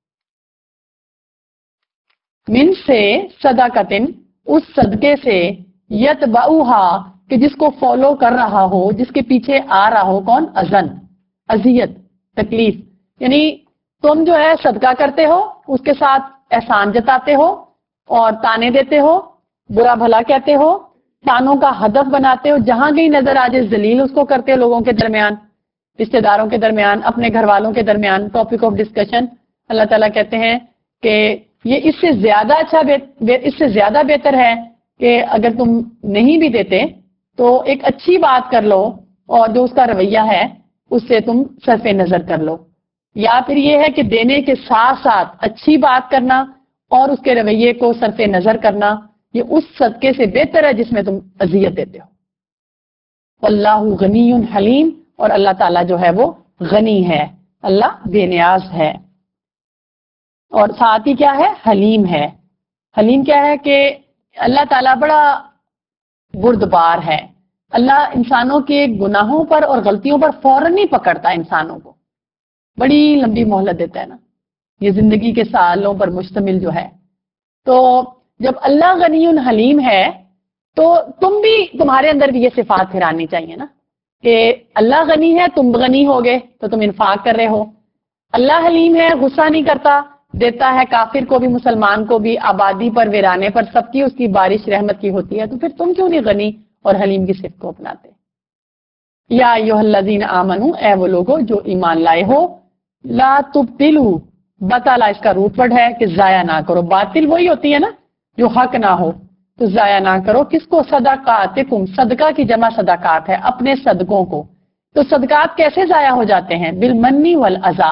من سے صدقتن، اس صدقے سے، یتبعوہا کہ جس کو فالو کر رہا ہو، جس کے پیچھے آ رہا ہو، کون؟ اذن، اذیت، تکلیف، یعنی تم جو ہے صدقہ کرتے ہو، اس کے ساتھ احسان جتاتے ہو اور تانے دیتے ہو، برا بھلا کہتے ہو، تانوں کا ہدف بناتے ہو، جہاں کہیں نظر آ جائے ذلیل اس کو کرتے ہو، لوگوں کے درمیان، رشتہ داروں کے درمیان، اپنے گھر والوں کے درمیان، ٹاپک آف ڈسکشن۔ اللہ تعالیٰ کہتے ہیں کہ یہ اس سے زیادہ اچھا اس سے زیادہ بہتر ہے کہ اگر تم نہیں بھی دیتے تو ایک اچھی بات کر لو اور جو اس کا رویہ ہے اس سے تم صرف نظر کر لو، یا پھر یہ ہے کہ دینے کے ساتھ ساتھ اچھی بات کرنا اور اس کے رویے کو صرف نظر کرنا، یہ اس صدقے سے بہتر ہے جس میں تم اذیت دیتے ہو۔ واللہ غنی حلیم، اور اللہ تعالیٰ جو ہے وہ غنی ہے، اللہ بے نیاز ہے، اور ساتھ ہی کیا ہے؟ حلیم ہے۔ حلیم کیا ہے؟ کہ اللہ تعالیٰ بڑا بردبار ہے، اللہ انسانوں کے گناہوں پر اور غلطیوں پر فوراً نہیں پکڑتا، انسانوں کو بڑی لمبی مہلت دیتا ہے نا، یہ زندگی کے سالوں پر مشتمل جو ہے۔ تو جب اللہ غنی حلیم ہے تو تم بھی، تمہارے اندر بھی یہ صفات پھر آنی چاہیے نا، کہ اللہ غنی ہے، تم غنی ہوگے تو تم انفاق کر رہے ہو، اللہ حلیم ہے، غصہ نہیں کرتا، دیتا ہے کافر کو بھی مسلمان کو بھی، آبادی پر ویرانے پر سب کی اس کی بارش رحمت کی ہوتی ہے، تو پھر تم کیوں نہیں غنی اور حلیم کی صفت کو اپناتے؟ یا ایھا الذین آمنو، اے وہ لوگو جو ایمان لائے ہو، لا تبطلوا، بطلا اس کا روٹ ورڈ ہے کہ ضائع نہ کرو، باطل وہی ہوتی ہے نا جو حق نہ ہو، تو ضائع نہ کرو، کس کو؟ صدقاتکم، صدقہ کی جمع صدقات ہے، اپنے صدقوں کو۔ تو صدقات کیسے ضائع ہو جاتے ہیں؟ بالمنی والاذی،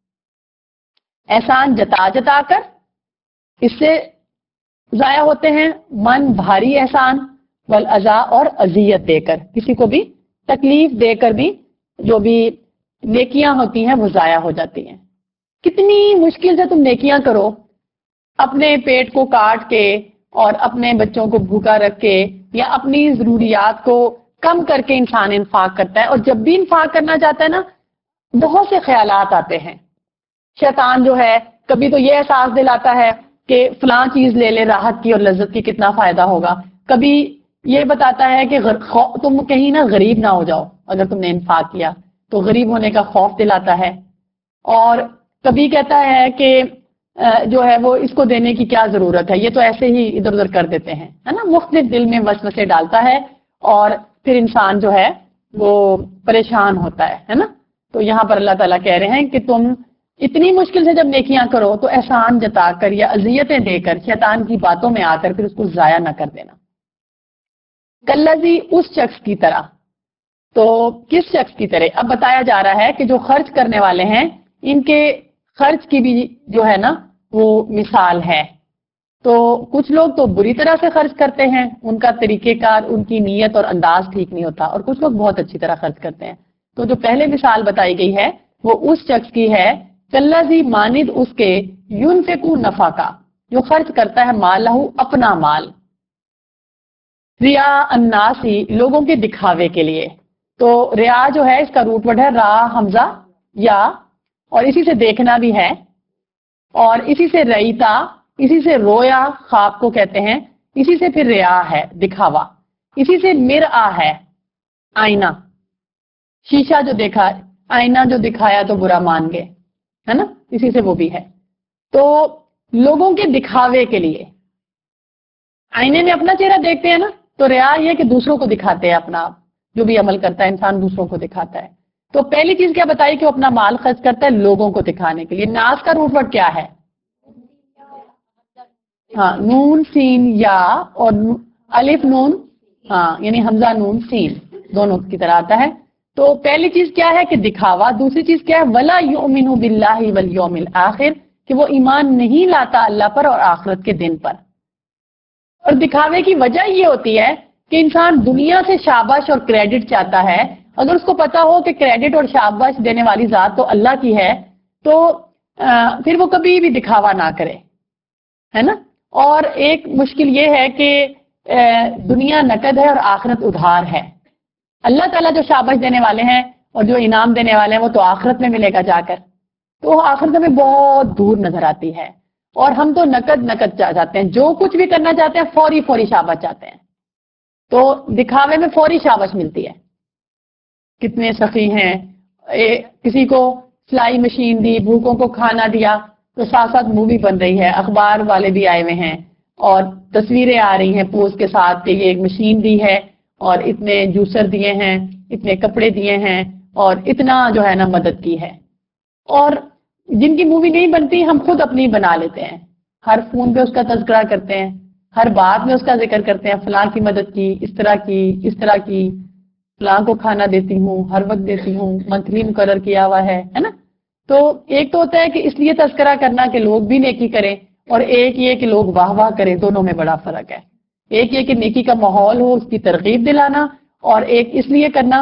احسان جتا جتا کر اس سے ضائع ہوتے ہیں، من بھاری احسان، والاذی اور اذیت دے کر، کسی کو بھی تکلیف دے کر بھی جو بھی نیکیاں ہوتی ہیں وہ ضائع ہو جاتی ہیں۔ کتنی مشکل سے تم نیکیاں کرو، اپنے پیٹ کو کاٹ کے اور اپنے بچوں کو بھوکا رکھ کے یا اپنی ضروریات کو کم کر کے انسان انفاق کرتا ہے، اور جب بھی انفاق کرنا چاہتا ہے نا بہت سے خیالات آتے ہیں۔ شیطان جو ہے کبھی تو یہ احساس دلاتا ہے کہ فلاں چیز لے لے راحت کی اور لذت کی، کتنا فائدہ ہوگا، کبھی یہ بتاتا ہے کہ تم کہیں نہ غریب نہ ہو جاؤ اگر تم نے انفاق کیا، تو غریب ہونے کا خوف دلاتا ہے، اور کبھی کہتا ہے کہ جو ہے وہ اس کو دینے کی کیا ضرورت ہے، یہ تو ایسے ہی ادھر ادھر کر دیتے ہیں، ہے نا، مختلف دل میں وسوسے ڈالتا ہے اور پھر انسان جو ہے وہ پریشان ہوتا ہے، ہے نا۔ تو یہاں پر اللہ تعالیٰ کہہ رہے ہیں کہ تم اتنی مشکل سے جب نیکیاں کرو تو احسان جتا کر یا اذیتیں دے کر، شیطان کی باتوں میں آ کر پھر اس کو ضائع نہ کر دینا۔ کلذی، اس شخص کی طرح، تو کس شخص کی طرح؟ اب بتایا جا رہا ہے کہ جو خرچ کرنے والے ہیں ان کے خرچ کی بھی جو ہے نا وہ مثال ہے۔ تو کچھ لوگ تو بری طرح سے خرچ کرتے ہیں، ان کا طریقہ کار، ان کی نیت اور انداز ٹھیک نہیں ہوتا، اور کچھ لوگ بہت اچھی طرح خرچ کرتے ہیں۔ تو جو پہلے مثال بتائی گئی ہے وہ اس شخص کی ہے، کلذی مانند اس کے، ينفق نفقا، جو خرچ کرتا ہے، مالہ اپنا مال، ریا الناسی، لوگوں کے دکھاوے کے لیے۔ تو ریا جو ہے اس کا روٹ ورڈ ہے را حمزہ یا اور اسی سے دیکھنا بھی ہے, اور اسی سے ریتا, اسی سے رویا خواب کو کہتے ہیں, اسی سے پھر ریا ہے دکھاوا, اسی سے مرآ ہے آئینہ, شیشہ جو دیکھا, آئینہ جو دکھایا تو برا مان گئے, ہے نا, اسی سے وہ بھی ہے. تو لوگوں کے دکھاوے کے لیے آئینے میں اپنا چہرہ دیکھتے ہیں نا, تو ریا یہ کہ دوسروں کو دکھاتے ہیں اپنا آپ, جو بھی عمل کرتا ہے انسان دوسروں کو دکھاتا ہے. تو پہلی چیز کیا بتائی کہ وہ اپنا مال خرچ کرتا ہے لوگوں کو دکھانے کے لیے. ناس کا روٹ ورڈ کیا ہے؟ ہاں, نون سین یا, اور الف نون, ہاں یعنی حمزہ نون سین دونوں کی طرح آتا ہے. تو پہلی چیز کیا ہے کہ دکھاوا. دوسری چیز کیا ہے؟ ولا یؤمن باللہ والیوم الآخر, کہ وہ ایمان نہیں لاتا اللہ پر اور آخرت کے دن پر. اور دکھاوے کی وجہ یہ ہوتی ہے کہ انسان دنیا سے شاباش اور کریڈٹ چاہتا ہے. اگر اس کو پتا ہو کہ کریڈٹ اور شاباش دینے والی ذات تو اللہ کی ہے, تو پھر وہ کبھی بھی دکھاوا نہ کرے, ہے نا. اور ایک مشکل یہ ہے کہ دنیا نقد ہے اور آخرت ادھار ہے. اللہ تعالیٰ جو شاباش دینے والے ہیں اور جو انعام دینے والے ہیں وہ تو آخرت میں ملے گا جا کر, تو آخرت میں بہت دور نظر آتی ہے. اور ہم تو نقد نقد چاہتے ہیں, جو کچھ بھی کرنا چاہتے ہیں فوری فوری شاباش چاہتے ہیں. تو دکھاوے میں فوری شاباش ملتی ہے. کتنے سخی ہیں, کسی کو سلائی مشین دی, بھوکوں کو کھانا دیا, تو ساتھ ساتھ مووی بن رہی ہے, اخبار والے بھی آئے ہوئے ہیں اور تصویریں آ رہی ہیں پوسٹ کے ساتھ کہ یہ ایک مشین دی ہے اور اتنے جوسر دیے ہیں, اتنے کپڑے دیے ہیں اور اتنا جو ہے نا مدد کی ہے. اور جن کی مووی نہیں بنتی ہم خود اپنی بنا لیتے ہیں, ہر فون پہ اس کا تذکرہ کرتے ہیں, ہر بات میں اس کا ذکر کرتے ہیں, فلاں کی مدد کی, اس طرح کی, اس طرح کی, فلاں کو کھانا دیتی ہوں, ہر وقت دیتی ہوں, منتھلی مقرر کیا ہوا ہے, ہے نا. تو ایک تو ہوتا ہے کہ اس لیے تذکرہ کرنا کہ لوگ بھی نیکی کریں, اور ایک یہ کہ لوگ واہ واہ کریں. دونوں میں بڑا فرق ہے. ایک یہ کہ نیکی کا ماحول ہو, اس کی ترغیب دلانا, اور ایک اس لیے کرنا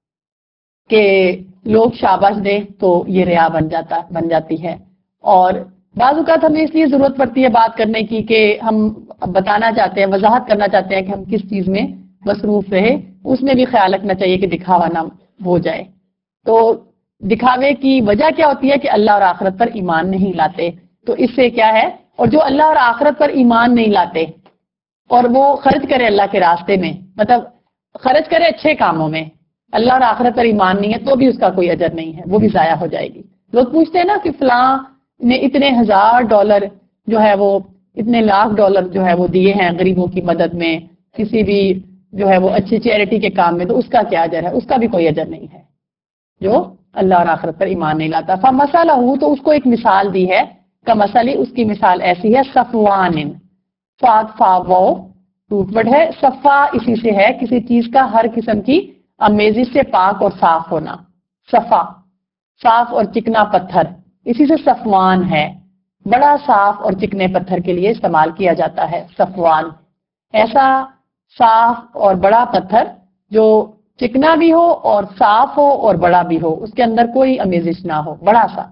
کہ لوگ شاباش دیں, تو یہ ریا بن جاتا بن جاتی ہے. اور بعض اوقات ہمیں اس لیے ضرورت پڑتی ہے بات کرنے کی کہ ہم بتانا چاہتے ہیں, وضاحت کرنا چاہتے ہیں کہ ہم کس چیز میں مصروف رہے. اس میں بھی خیال رکھنا چاہیے کہ دکھاوا نہ ہو جائے. تو دکھاوے کی وجہ کیا ہوتی ہے کہ اللہ اور آخرت پر ایمان نہیں لاتے. تو اس سے کیا ہے, اور جو اللہ اور آخرت پر ایمان نہیں لاتے اور وہ خرچ کرے اللہ کے راستے میں, مطلب خرچ کرے اچھے کاموں میں, اللہ اور آخرت پر ایمان نہیں ہے تو بھی اس کا کوئی اجر نہیں ہے, وہ بھی ضائع ہو جائے گی. لوگ پوچھتے ہیں نا کہ فلاں نے اتنے ہزار ڈالر جو ہے وہ, اتنے لاکھ ڈالر جو ہے وہ دیے ہیں غریبوں کی مدد میں, کسی بھی جو ہے وہ اچھی چیریٹی کے کام میں, تو اس کا کیا اجر ہے؟ اس کا بھی کوئی اجر نہیں ہے جو اللہ اور آخرت پر ایمان نہیں لاتا. فَمَثَلَهُ, تو اس کو ایک مثال دی ہے, کمثلی, اس کی مثال ایسی ہے, صفوان, فاد فا واو روٹ ورڈ ہے, صفا اسی سے ہے کسی چیز کا ہر قسم کی امیزش سے پاک اور صاف ہونا. صفا صاف اور چکنا پتھر, اسی سے صفوان ہے, بڑا صاف اور چکنے پتھر کے لیے استعمال کیا جاتا ہے صفوان. ایسا صاف اور بڑا پتھر جو چکنا بھی ہو اور صاف ہو اور بڑا بھی ہو, اس کے اندر کوئی امیزش نہ ہو, بڑا سا.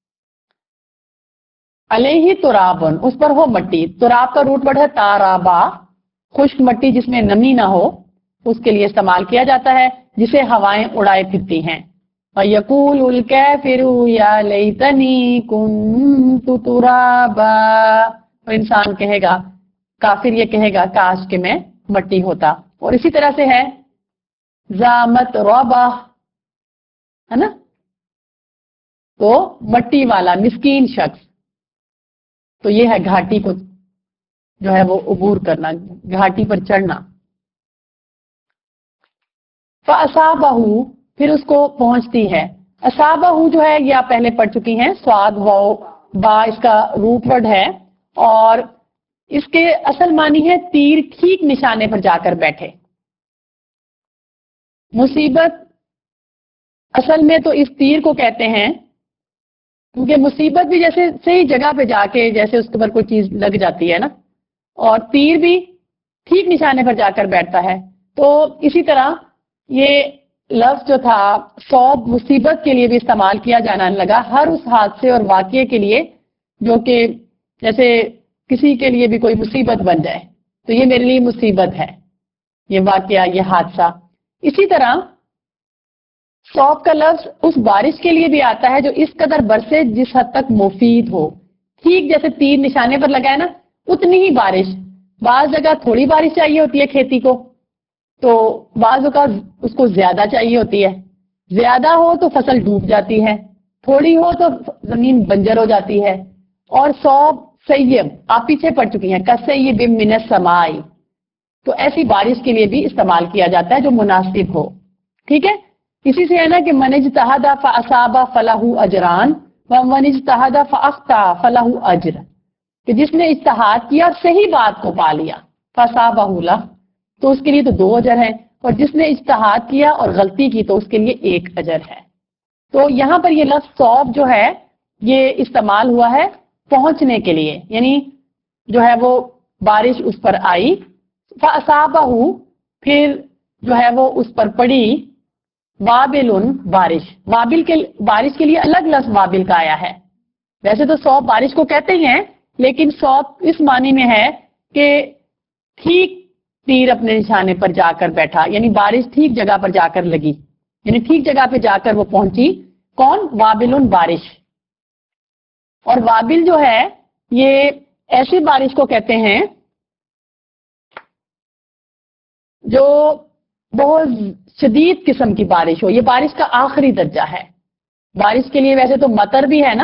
علیہ ترابن, اس پر ہو مٹی. تراب کا روٹ ورڈ ہے تارابا, خشک مٹی جس میں نمی نہ ہو, اس کے لیے استعمال کیا جاتا ہے, جسے ہوائیں اڑائے پھرتی ہیں. وَيَقُولُ الْكَافِرُ يَا لَيْتَنِي كُنتُ تُرَابًا, اور انسان کہے گا, کافر یہ کہے گا کاش کہ میں مٹی ہوتا. اور اسی طرح سے ہے زامت ربا, ہے نا, تو مٹی والا مسکین شخص. تو یہ ہے گھاٹی کو جو ہے وہ عبور کرنا, گھاٹی پر چڑھنا. فَأَصَابَهُ, پھر اس کو پہنچتی ہے. اصابہ جو ہے یہ آپ پہلے پڑھ چکی ہیں, سواد واو با اس کا روٹ ورڈ ہے, اور اس کے اصل معنی ہے تیر ٹھیک نشانے پر جا کر بیٹھے. مصیبت اصل میں تو اس تیر کو کہتے ہیں, کیونکہ مصیبت بھی جیسے صحیح جگہ پہ جا کے جیسے اس کے اوپر کوئی چیز لگ جاتی ہے نا, اور تیر بھی ٹھیک نشانے پر جا کر بیٹھتا ہے. تو اسی طرح یہ لفظ جو تھا صوب مصیبت کے لیے بھی استعمال کیا جانا لگا, ہر اس حادثے اور واقعے کے لیے جو کہ جیسے کسی کے لیے بھی کوئی مصیبت بن جائے, تو یہ میرے لیے مصیبت ہے, یہ واقعہ, یہ حادثہ. اسی طرح सौब का लफ्ज उस बारिश के लिए भी आता है जो इस कदर बरसे जिस हद तक मुफीद हो। ठीक जैसे तीर निशाने पर लगा है ना, उतनी ही बारिश। बाज जगह थोड़ी बारिश चाहिए होती है खेती को, तो बाज का उसको ज्यादा चाहिए होती है। ज्यादा हो तो फसल डूब जाती है, थोड़ी हो तो जमीन बंजर हो जाती है। और सौब सैयब आप पीछे पड़ चुकी हैं, कसैयिब मिनस समाई, तो ऐसी बारिश के लिए भी इस्तेमाल किया जाता है जो मुनासिब हो। ठीक है, इसी से है ना कि मन इज्तहदा फअसाबा फलहू अजरान व मन इज्तहदा फअख्ता फलहू अज्र, कि जिसने इज्तिहाद किया और सही बात को पा लिया फअसाबहु लह, तो उसके लिए तो दो अजर है, और जिसने इज्तिहाद किया और गलती की तो उसके लिए एक अजर है। तो यहाँ पर ये लफ्ज सौब जो है ये इस्तेमाल हुआ है पहुंचने के लिए, यानी जो है वो बारिश उस पर आई, फअसाबहु फिर जो है वो उस पर पड़ी, वाबिलुन बारिश। वाबिल के बारिश के लिए अलग लफ्ज वाबिल का आया है। वैसे तो सौब बारिश को कहते ही हैं, लेकिन सौब इस मानी में है कि ठीक तीर अपने निशाने पर जाकर बैठा, यानी बारिश ठीक जगह पर जाकर लगी, यानी ठीक जगह पे जाकर वो पहुंची। कौन? वाबिलुन बारिश। और वाबिल जो है ये ऐसी बारिश को कहते हैं जो बहुत शदीद किस्म की बारिश हो। ये बारिश का आखिरी दर्जा है। बारिश के लिए वैसे तो मतर भी है ना,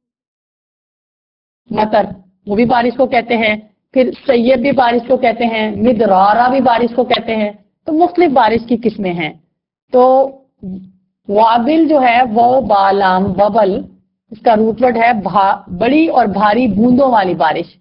मतर वो भी बारिश को कहते हैं, फिर सैयब भी बारिश को कहते हैं, मिदरारा भी बारिश को कहते हैं। तो मुख्तलिफ बारिश की किस्में हैं। तो वाबिल जो है वो बालाम बबल, इसका रूटवर्ड है भा, बड़ी और भारी बूंदों वाली बारिश।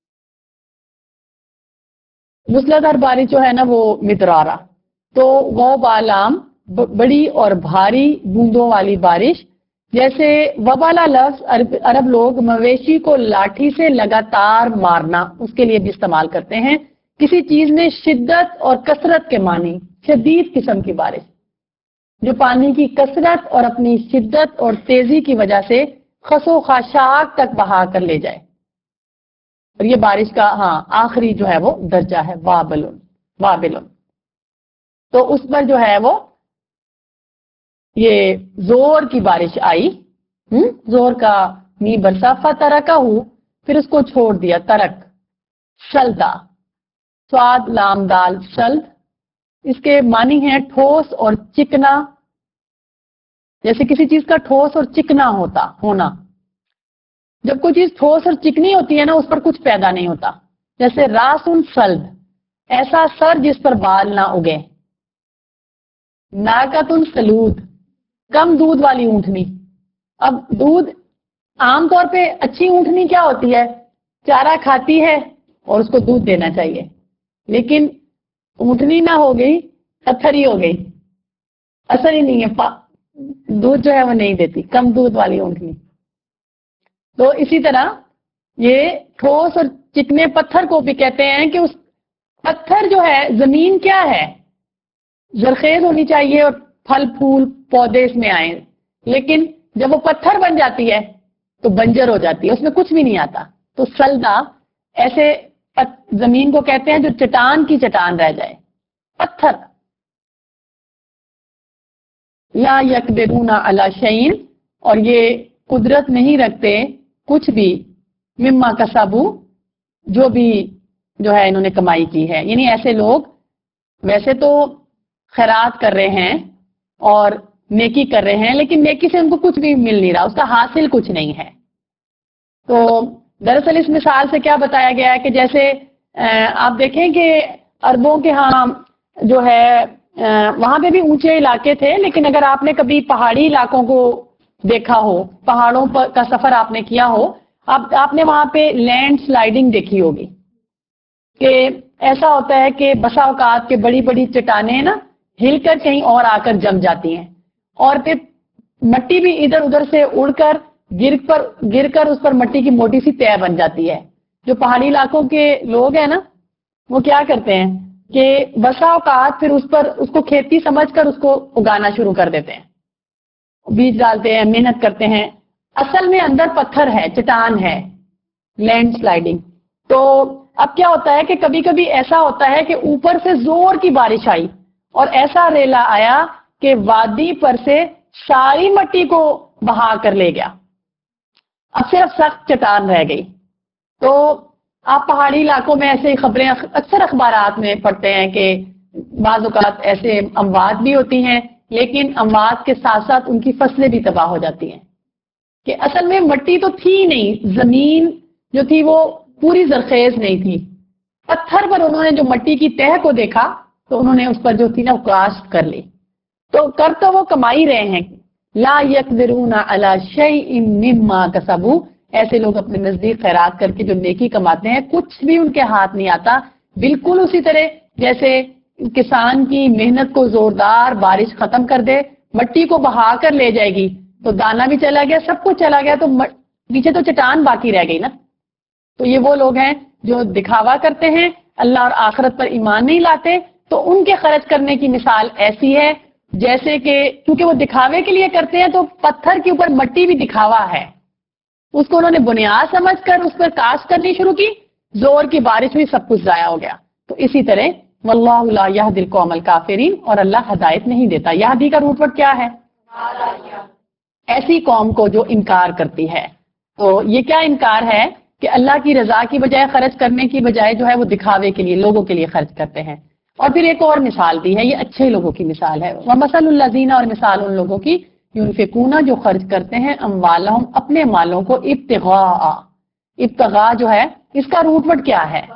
मूसलाधार बारिश जो है ना वो मिदरारा। तो वो बालाम बड़ी और भारी बूंदों वाली बारिश। जैसे वबाला लफ्ज अरब, अरब लोग मवेशी को लाठी से लगातार मारना उसके लिए भी इस्तेमाल करते हैं। किसी चीज में शिद्दत और कसरत के मानी, शदीद किस्म की बारिश जो पानी की कसरत और अपनी शिद्दत और तेजी की वजह से खसो खाशाक तक बहा कर ले जाए। और ये बारिश का हाँ आखिरी जो है वो दर्जा है वाबिलुन, वाबिलुन। तो उस पर जो है वो ये जोर की बारिश आई, हम्म जोर का नी बरसा, फतरका हूं फिर उसको छोड़ दिया, तरक। सल्दा, स्वाद लाम दाल सल्द, इसके मानी है ठोस और चिकना। जैसे किसी चीज का ठोस और चिकना होता होना। जब कोई चीज ठोस और चिकनी होती है ना उस पर कुछ पैदा नहीं होता। जैसे रासुन सल्द, ऐसा सर जिस पर बाल ना उगे। नाकतुन सलूद, कम दूध वाली ऊंटनी। अब दूध आमतौर पे अच्छी ऊंटनी क्या होती है, चारा खाती है और उसको दूध देना चाहिए, लेकिन ऊंटनी ना हो गई पत्थर ही हो गई, असर ही नहीं है, दूध जो है वो नहीं देती, कम दूध वाली ऊंटनी। तो इसी तरह ये ठोस और चिकने पत्थर को भी कहते हैं कि उस पत्थर जो है, जमीन क्या है, जरखेज होनी चाहिए और फल फूल पौधे इसमें आए, लेकिन जब वो पत्थर बन जाती है तो बंजर हो जाती है, उसमें कुछ भी नहीं आता। तो सल्दा ऐसे जमीन को कहते हैं जो चट्टान की चट्टान रह जाए, पत्थर। ला यकदिरूना अला शैइन, और ये कुदरत नहीं रखते कुछ भी, मिम्मा कसाबू, जो भी जो है इन्होंने कमाई की है। यानी ऐसे लोग वैसे तो खैरात कर रहे हैं और नेकी कर रहे हैं, लेकिन नेकी से उनको कुछ भी मिल नहीं रहा, उसका हासिल कुछ नहीं है। तो दरअसल इस मिसाल से क्या बताया गया है कि जैसे आप देखें कि अरबों के यहाँ जो है वहां पे भी ऊंचे इलाके थे, लेकिन अगर आपने कभी पहाड़ी इलाकों को देखा हो, पहाड़ों पर का सफर आपने किया हो, आप आपने वहां पे लैंड स्लाइडिंग देखी होगी कि ऐसा होता है कि बसा औकात के बड़ी बड़ी चट्टानें ना हिलकर कहीं और आकर जम जाती हैं, और फिर मट्टी भी इधर उधर से उड़कर गिर पर गिरकर उस पर मट्टी की मोटी सी तह बन जाती है। जो पहाड़ी इलाकों के लोग हैं ना वो क्या करते हैं कि बसा औकात फिर उस पर उसको खेती समझकर उसको उगाना शुरू कर देते हैं, बीज डालते हैं, मेहनत करते हैं, असल में अंदर पत्थर है, चट्टान है, लैंड स्लाइडिंग। तो अब क्या होता है कि कभी कभी ऐसा होता है कि ऊपर से जोर की बारिश आई और ऐसा रेला आया کہ وادی پر سے ساری مٹی کو بہا کر لے گیا، اب صرف سخت چٹان رہ گئی۔ تو آپ پہاڑی علاقوں میں ایسے خبریں اکثر اخبارات میں پڑھتے ہیں کہ بعض اوقات ایسے اموات بھی ہوتی ہیں، لیکن اموات کے ساتھ ساتھ ان کی فصلیں بھی تباہ ہو جاتی ہیں، کہ اصل میں مٹی تو تھی نہیں، زمین جو تھی وہ پوری زرخیز نہیں تھی، پتھر پر انہوں نے جو مٹی کی تہ کو دیکھا تو انہوں نے اس پر جو تھی نا کاشت کر لی۔ تو کر تو وہ کمائی رہے ہیں، لا یقدرون علی شیء مما کسبوا، ایسے لوگ اپنے نزدیک خیرات کر کے جو نیکی کماتے ہیں کچھ بھی ان کے ہاتھ نہیں آتا، بالکل اسی طرح جیسے کسان کی محنت کو زوردار بارش ختم کر دے، مٹی کو بہا کر لے جائے گی تو دانا بھی چلا گیا، سب کچھ چلا گیا، تو پیچھے تو چٹان باقی رہ گئی نا۔ تو یہ وہ لوگ ہیں جو دکھاوا کرتے ہیں، اللہ اور آخرت پر ایمان نہیں لاتے، تو ان کے خرچ کرنے کی مثال ایسی ہے جیسے کہ کیونکہ وہ دکھاوے کے لیے کرتے ہیں تو پتھر کے اوپر مٹی بھی دکھاوا ہے، اس کو انہوں نے بنیاد سمجھ کر اس پر کاشت کرنی شروع کی، زور کی بارش بھی سب کچھ ضائع ہو گیا۔ تو اسی طرح واللہ لا یہدی القوم الکافرین، اور اللہ ہدایت نہیں دیتا۔ یہدی کا روٹ ورڈ کیا ہے؟ ایسی قوم کو جو انکار کرتی ہے۔ تو یہ کیا انکار ہے کہ اللہ کی رضا کی بجائے خرچ کرنے کی بجائے جو ہے وہ دکھاوے کے لیے لوگوں کے لیے خرچ کرتے ہیں۔ اور پھر ایک اور مثال دی ہے، یہ اچھے لوگوں کی مثال ہے، وَمَثَلُ الَّذِينَ، اور مثال ان لوگوں کی يُنْفِقُونَ جو خرچ کرتے ہیں اموالہم اپنے مالوں کو ابتغاء، ابتغاء جو ہے اس کا روٹ ورڈ کیا ہے؟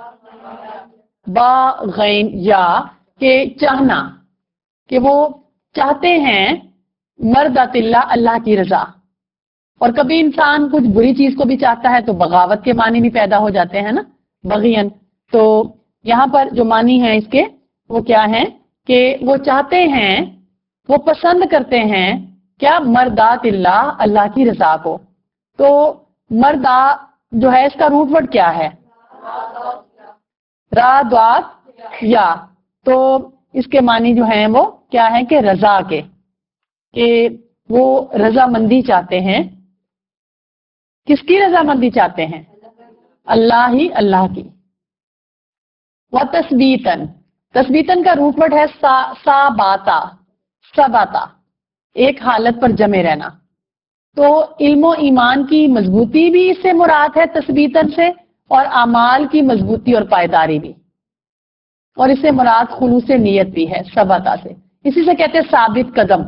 باغین، یا کہ چاہنا، کہ وہ چاہتے ہیں مرضات اللہ، اللہ کی رضا۔ اور کبھی انسان کچھ بری چیز کو بھی چاہتا ہے تو بغاوت کے معنی بھی پیدا ہو جاتے ہیں نا، بغین۔ تو یہاں پر جو معنی ہے اس کے وہ کیا ہے کہ وہ چاہتے ہیں، وہ پسند کرتے ہیں کیا؟ مرضات اللہ، اللہ کی رضا کو۔ تو مرضا جو ہے اس کا روٹ ورڈ کیا ہے؟ رادوات یا، تو اس کے معنی جو ہیں وہ کیا ہے کہ رضا کے، کہ وہ رضا مندی چاہتے ہیں۔ کس کی رضا مندی چاہتے ہیں؟ اللہ ہی، اللہ کی۔ وَتَثْبِيتًا، تثبیتاً کا روٹ ورڈ ہے ثاباتا، ثباتا، ایک حالت پر جمے رہنا۔ تو علم و ایمان کی مضبوطی بھی اس سے مراد ہے تثبیتاً سے، اور اعمال کی مضبوطی اور پائیداری بھی، اور اس سے مراد خلوص نیت بھی ہے ثباتا سے۔ اسی سے کہتے ہیں ثابت قدم،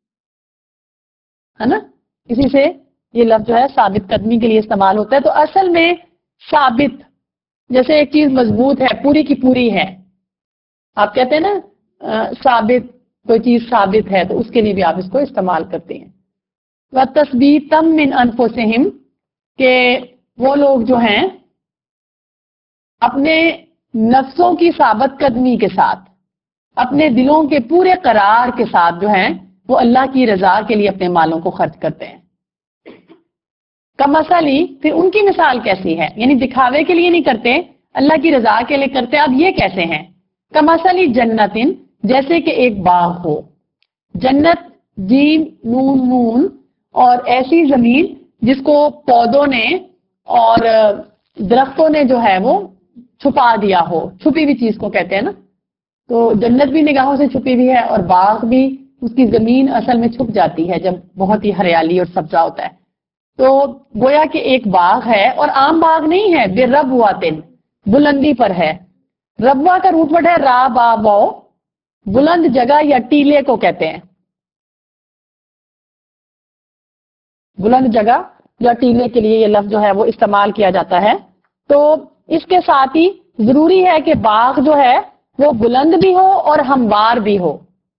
ہے نا، اسی سے یہ لفظ جو ہے ثابت قدمی کے لیے استعمال ہوتا ہے۔ تو اصل میں ثابت، جیسے ایک چیز مضبوط ہے، پوری کی پوری ہے، آپ کہتے ہیں نا ثابت، کوئی چیز ثابت ہے، تو اس کے لیے بھی آپ اس کو استعمال کرتے ہیں۔ وَتَثْبِيتًا مِّنْ أَنفُسِهِمْ، کہ وہ لوگ جو ہیں اپنے نفسوں کی ثابت قدمی کے ساتھ، اپنے دلوں کے پورے قرار کے ساتھ جو ہیں وہ اللہ کی رضا کے لیے اپنے مالوں کو خرچ کرتے ہیں۔ کمثلی، پھر ان کی مثال کیسی ہے؟ یعنی دکھاوے کے لیے نہیں کرتے، اللہ کی رضا کے لیے کرتے۔ اب یہ کیسے ہیں؟ کمثلی جنتن، جیسے کہ ایک باغ ہو، جنت جیم نون نون، اور ایسی زمین جس کو پودوں نے اور درختوں نے جو ہے وہ چھپا دیا ہو، چھپی ہوئی چیز کو کہتے ہیں نا۔ تو جنت بھی نگاہوں سے چھپی ہوئی ہے، اور باغ بھی، اس کی زمین اصل میں چھپ جاتی ہے جب بہت ہی ہریالی اور سبزہ ہوتا ہے۔ تو گویا کہ ایک باغ ہے، اور عام باغ نہیں ہے، بے ربواتن، بلندی پر ہے۔ ربوا کا روٹ ورڈ ہے را با وہ، بلند جگہ یا ٹیلے کو کہتے ہیں، بلند جگہ یا ٹیلے کے لیے یہ لفظ جو ہے وہ استعمال کیا جاتا ہے۔ تو اس کے ساتھ ہی ضروری ہے کہ باغ جو ہے وہ بلند بھی ہو اور ہموار بھی ہو،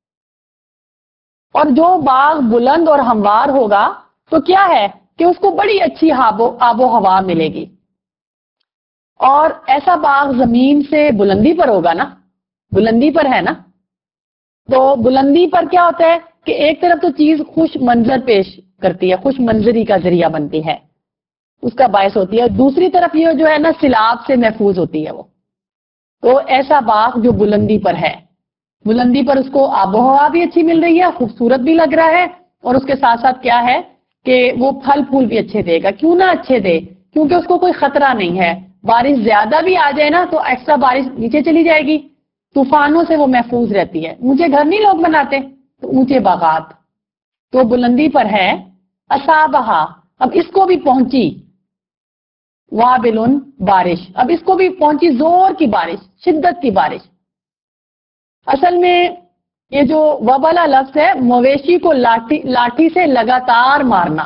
اور جو باغ بلند اور ہموار ہوگا تو کیا ہے کہ اس کو بڑی اچھی آب و آب و ہوا ملے گی۔ اور ایسا باغ زمین سے بلندی پر ہوگا نا، بلندی پر ہے نا، تو بلندی پر کیا ہوتا ہے کہ ایک طرف تو چیز خوش منظر پیش کرتی ہے، خوش منظری کا ذریعہ بنتی ہے، اس کا باعث ہوتی ہے، دوسری طرف یہ جو ہے نا سیلاب سے محفوظ ہوتی ہے وہ۔ تو ایسا باغ جو بلندی پر ہے، بلندی پر اس کو آب و ہوا بھی اچھی مل رہی ہے، خوبصورت بھی لگ رہا ہے، اور اس کے ساتھ ساتھ کیا ہے کہ وہ پھل پھول بھی اچھے دے گا۔ کیوں نہ اچھے دے؟ کیونکہ اس کو کوئی خطرہ نہیں ہے، بارش زیادہ بھی آ جائے نا تو ایکسٹرا بارش نیچے چلی جائے گی، طوفانوں سے وہ محفوظ رہتی ہے۔ مجھے گھر نہیں لوگ بناتے، تو اونچے باغات، تو بلندی پر ہے. اصابہا، اب اس کو بھی پہنچی وابلن، بارش، اب اس کو بھی پہنچی زور کی بارش، شدت کی بارش. اصل میں یہ جو وبلا لفظ ہے مویشی کو لاٹھی لاٹھی سے لگاتار مارنا.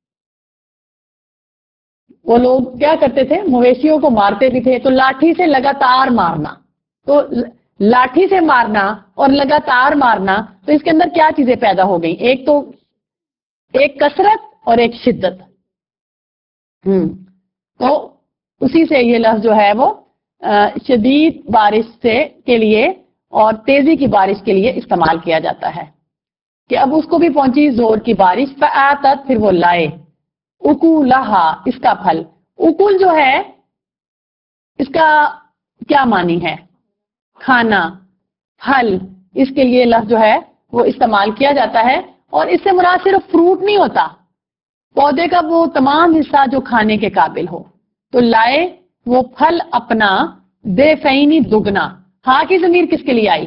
وہ لوگ کیا کرتے تھے، مویشیوں کو مارتے بھی تھے، تو لاٹھی سے لگاتار مارنا. تو لاٹھی سے مارنا اور لگاتار مارنا، تو اس کے اندر کیا چیزیں پیدا ہو گئی، ایک تو ایک کثرت اور ایک شدت. ہم تو اسی سے یہ لفظ جو ہے وہ شدید بارش سے کے لیے اور تیزی کی بارش کے لیے استعمال کیا جاتا ہے کہ اب اس کو بھی پہنچی زور کی بارش. فآتت، پھر وہ لائے، اکولہا، اس کا پھل. اکول جو ہے اس کا کیا معنی ہے، کھانا، پھل. اس کے لیے لفظ جو ہے وہ استعمال کیا جاتا ہے، اور اس سے مراد صرف فروٹ نہیں ہوتا، پودے کا وہ تمام حصہ جو کھانے کے قابل ہو. تو لائے وہ پھل اپنا، ضعفین، دگنا. ہاں کی ضمیر کس کے لیے آئی،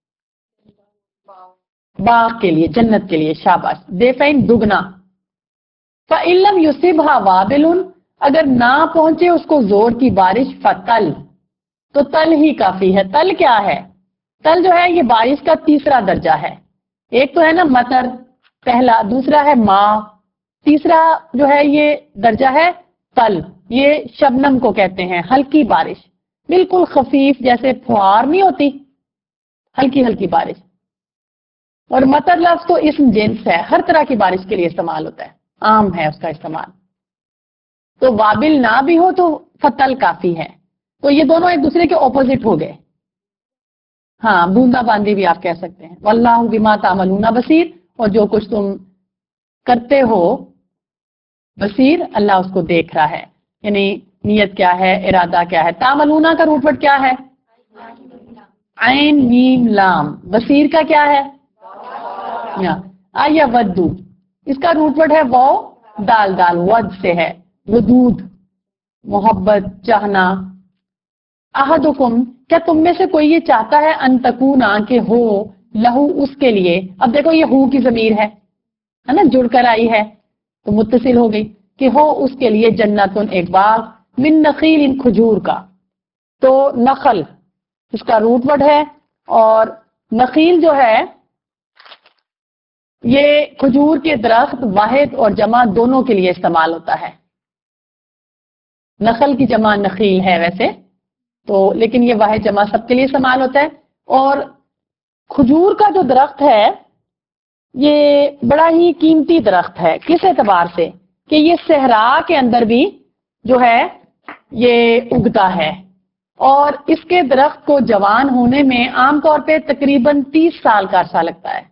باغ کے لیے، جنت کے لیے. شاباش. ضعفین، دگنا. فَإِن لَّمْ يُصِبْهَا وَابِلٌ، اگر نہ پہنچے اس کو زور کی بارش، فَتَل، تو تل ہی کافی ہے. تل کیا ہے، تل جو ہے یہ بارش کا تیسرا درجہ ہے. ایک تو ہے نا مطر پہلا، دوسرا ہے ماء، تیسرا جو ہے یہ درجہ ہے تل. یہ شبنم کو کہتے ہیں، ہلکی بارش، بالکل خفیف، جیسے فوار نہیں ہوتی، ہلکی ہلکی بارش. اور مطر لفظ تو اسم جنس ہے، ہر طرح کی بارش کے لیے استعمال ہوتا ہے، عام ہے اس کا استعمال. تو وابل نہ بھی ہو تو فتل کافی ہے. تو یہ دونوں ایک دوسرے کے اپوزٹ ہو گئے. ہاں، بوندا باندی بھی آپ کہہ سکتے ہیں. واللہ بما تعملون بصیر، اور جو کچھ تم کرتے ہو بصیر، اللہ اس کو دیکھ رہا ہے. یعنی نیت کیا ہے، ارادہ کیا ہے. تعملون کا روٹ ورڈ کیا ہے، عین میم لام. بصیر کا کیا ہے، آیا ودو، اس کا روٹ ورڈ ہے وہ دال دال، ود سے ہے، ودود، محبت، چاہنا. احدکم، کیا تم میں سے کوئی یہ چاہتا ہے، ان تکونا، کہ ہو، لہو، اس کے لیے. اب دیکھو یہ ہو کی ضمیر ہے ہے نا، جڑ کر آئی ہے تو متصل ہو گئی، کہ ہو اس کے لیے جنتن، ایک باغ، من نخیل، ان کھجور کا. تو نخل اس کا روٹ ورڈ ہے، اور نخیل جو ہے یہ کھجور کے درخت واحد اور جمع دونوں کے لیے استعمال ہوتا ہے. نخل کی جمع نخیل ہے ویسے تو، لیکن یہ واحد جمع سب کے لیے استعمال ہوتا ہے. اور کھجور کا جو درخت ہے یہ بڑا ہی قیمتی درخت ہے. کس اعتبار سے کہ یہ صحرا کے اندر بھی جو ہے یہ اگتا ہے، اور اس کے درخت کو جوان ہونے میں عام طور پہ تقریباً تیس سال کا عرصہ لگتا ہے،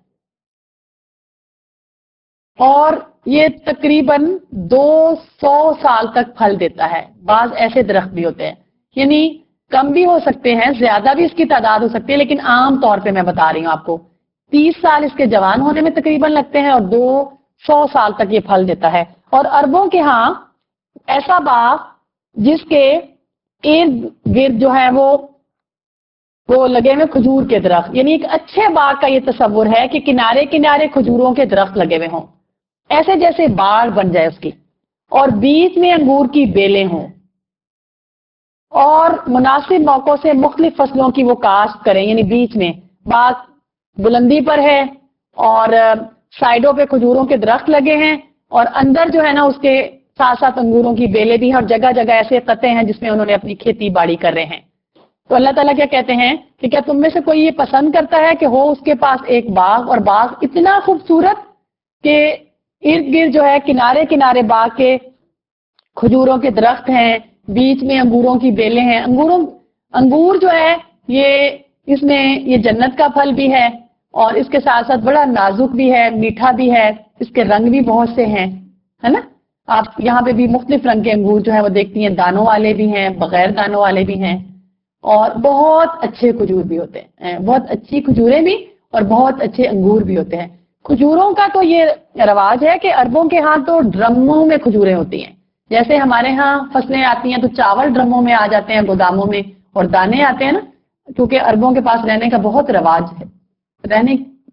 اور یہ تقریباً دو سو سال تک پھل دیتا ہے. بعض ایسے درخت بھی ہوتے ہیں، یعنی کم بھی ہو سکتے ہیں، زیادہ بھی اس کی تعداد ہو سکتی ہے، لیکن عام طور پہ میں بتا رہی ہوں آپ کو تیس سال اس کے جوان ہونے میں تقریباً لگتے ہیں، اور دو سو سال تک یہ پھل دیتا ہے. اور عربوں کے ہاں ایسا باغ جس کے ارد گرد جو ہے وہ وہ لگے ہوئے کھجور کے درخت، یعنی ایک اچھے باغ کا یہ تصور ہے کہ کنارے کنارے کھجوروں کے درخت لگے ہوئے ہوں، ایسے جیسے باڑ بن جائے اس کی، اور بیچ میں انگور کی بیلیں ہوں، اور مناسب موقعوں سے مختلف فصلوں کی وہ کاشت کریں. یعنی بیچ میں باغ بلندی پر ہے اور سائڈوں پہ کھجوروں کے درخت لگے ہیں، اور اندر جو ہے نا اس کے ساتھ ساتھ انگوروں کی بیلیں بھی ہیں، اور جگہ جگہ ایسے قطعے ہیں جس میں انہوں نے اپنی کھیتی باڑی کر رہے ہیں. تو اللہ تعالیٰ کیا کہتے ہیں کہ کیا تم میں سے کوئی یہ پسند کرتا ہے کہ ہو اس کے پاس ایک باغ، اور باغ اتنا خوبصورت کہ ارد گرد جو ہے کنارے کنارے باغ کے کھجوروں کے درخت ہیں، بیچ میں انگوروں کی بیلیں ہیں. انگوروں انگور جو ہے یہ اس میں یہ جنت کا پھل بھی ہے، اور اس کے ساتھ ساتھ بڑا نازک بھی ہے، میٹھا بھی ہے، اس کے رنگ بھی بہت سے ہیں، ہے نا. آپ یہاں پہ بھی مختلف رنگ کے انگور جو ہے وہ دیکھتی ہیں، دانوں والے بھی ہیں، بغیر دانوں والے بھی ہیں، اور بہت اچھے کھجور بھی ہوتے ہیں، بہت اچھی کھجوریں بھی اور بہت اچھے انگور بھی ہوتے ہیں. کھجوروں کا تو یہ رواج ہے کہ عربوں کے ہاں تو ڈرموں میں کھجوریں ہوتی ہیں. جیسے ہمارے ہاں فصلیں آتی ہیں تو چاول ڈرموں میں آ جاتے ہیں، گوداموں میں، اور دانے آتے ہیں نا، کیونکہ عربوں کے پاس رہنے کا بہت رواج ہے، رہنے